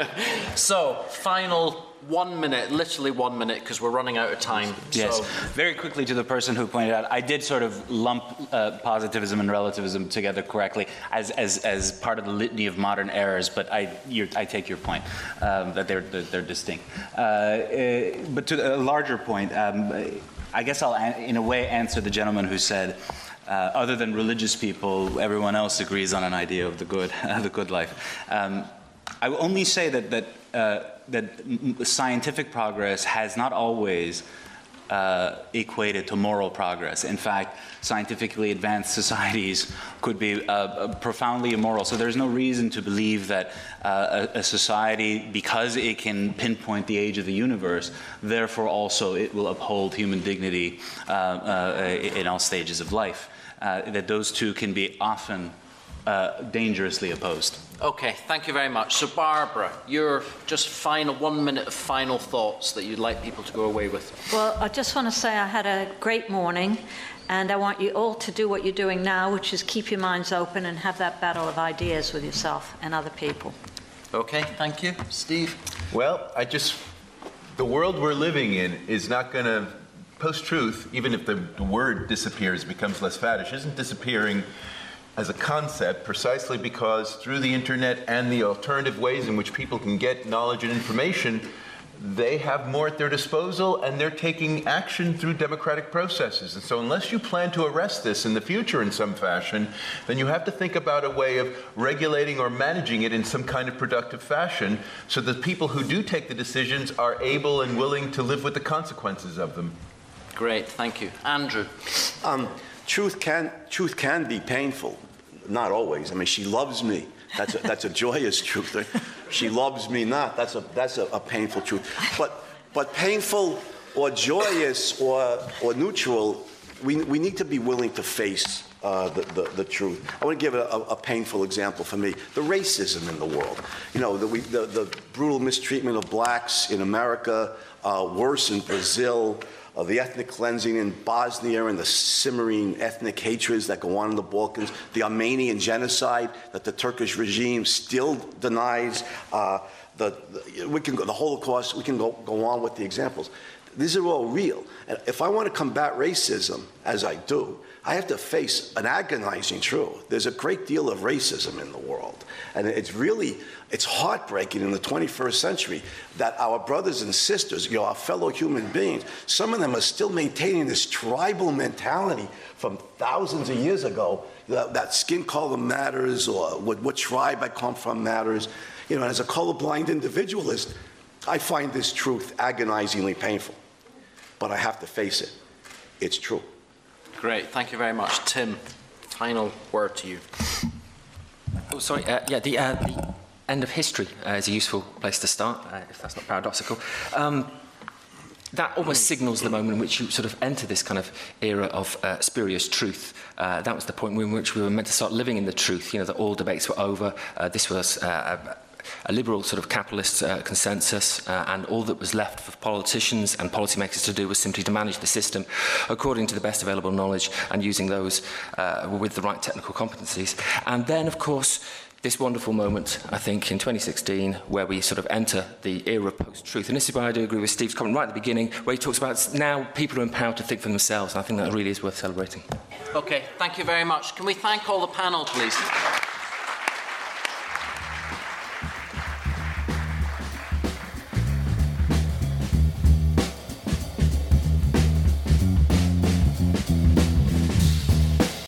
so final one minute, literally one minute, because we're running out of time. Yes, so. Very quickly to the person who pointed out, I did sort of lump uh, positivism and relativism together correctly as, as, as part of the litany of modern errors, but I, you're, I take your point, um, that they're, they're, they're distinct. Uh, uh, but to a larger point, um, I guess I'll, in a way, answer the gentleman who said, Uh, other than religious people, everyone else agrees on an idea of the good, the good life. Um, I will only say that that uh, that scientific progress has not always uh, equated to moral progress. In fact, scientifically advanced societies could be uh, profoundly immoral. So there's no reason to believe that uh, a, a society, because it can pinpoint the age of the universe, therefore also it will uphold human dignity uh, uh, in all stages of life. Uh, that those two can be often uh, dangerously opposed. Okay, thank you very much. So Barbara, your just final one minute of final thoughts that you'd like people to go away with. Well, I just want to say I had a great morning, and I want you all to do what you're doing now, which is keep your minds open and have that battle of ideas with yourself and other people. Okay, thank you. Steve? Well, I just the world we're living in is not going to, post-truth, even if the, the word disappears, becomes less faddish, isn't disappearing as a concept precisely because through the internet and the alternative ways in which people can get knowledge and information, they have more at their disposal and they're taking action through democratic processes. And so unless you plan to arrest this in the future in some fashion, then you have to think about a way of regulating or managing it in some kind of productive fashion so that people who do take the decisions are able and willing to live with the consequences of them. Great, thank you. Andrew. Um, truth can, truth can be painful. Not always. I mean, she loves me. That's a, that's a joyous truth. She loves me not. That's a that's a, a painful truth. But but painful or joyous or or neutral, we we need to be willing to face uh, the, the the truth. I want to give a, a, a painful example for me: the racism in the world. You know, the we, the, the brutal mistreatment of blacks in America, uh, worse in Brazil. Uh, the ethnic cleansing in Bosnia and the simmering ethnic hatreds that go on in the Balkans, the Armenian genocide that the Turkish regime still denies, uh, the, the, we can go, the Holocaust, we can go, go on with the examples. These are all real. And if I want to combat racism, as I do, I have to face an agonizing truth. There's a great deal of racism in the world. And it's really, it's heartbreaking in the twenty-first century that our brothers and sisters, you know, our fellow human beings, some of them are still maintaining this tribal mentality from thousands of years ago, that, that skin color matters or what, what tribe I come from matters. You know, and as a colorblind individualist, I find this truth agonizingly painful. But I have to face it. It's true. Great, thank you very much. Tim, final word to you. Oh, sorry. Uh, yeah, the, uh, the end of history uh, is a useful place to start, uh, if that's not paradoxical. Um, that almost signals the moment in which you sort of enter this kind of era of uh, spurious truth. Uh, that was the point in which we were meant to start living in the truth, you know, that all debates were over. Uh, this was uh, a, a liberal sort of capitalist uh, consensus, uh, and all that was left for politicians and policymakers to do was simply to manage the system according to the best available knowledge and using those uh, with the right technical competencies. And then, of course, this wonderful moment, I think, in twenty sixteen, where we sort of enter the era of post-truth. And this is where I do agree with Steve's comment right at the beginning, where he talks about now people are empowered to think for themselves. And I think that really is worth celebrating. OK, thank you very much. Can we thank all the panel, please?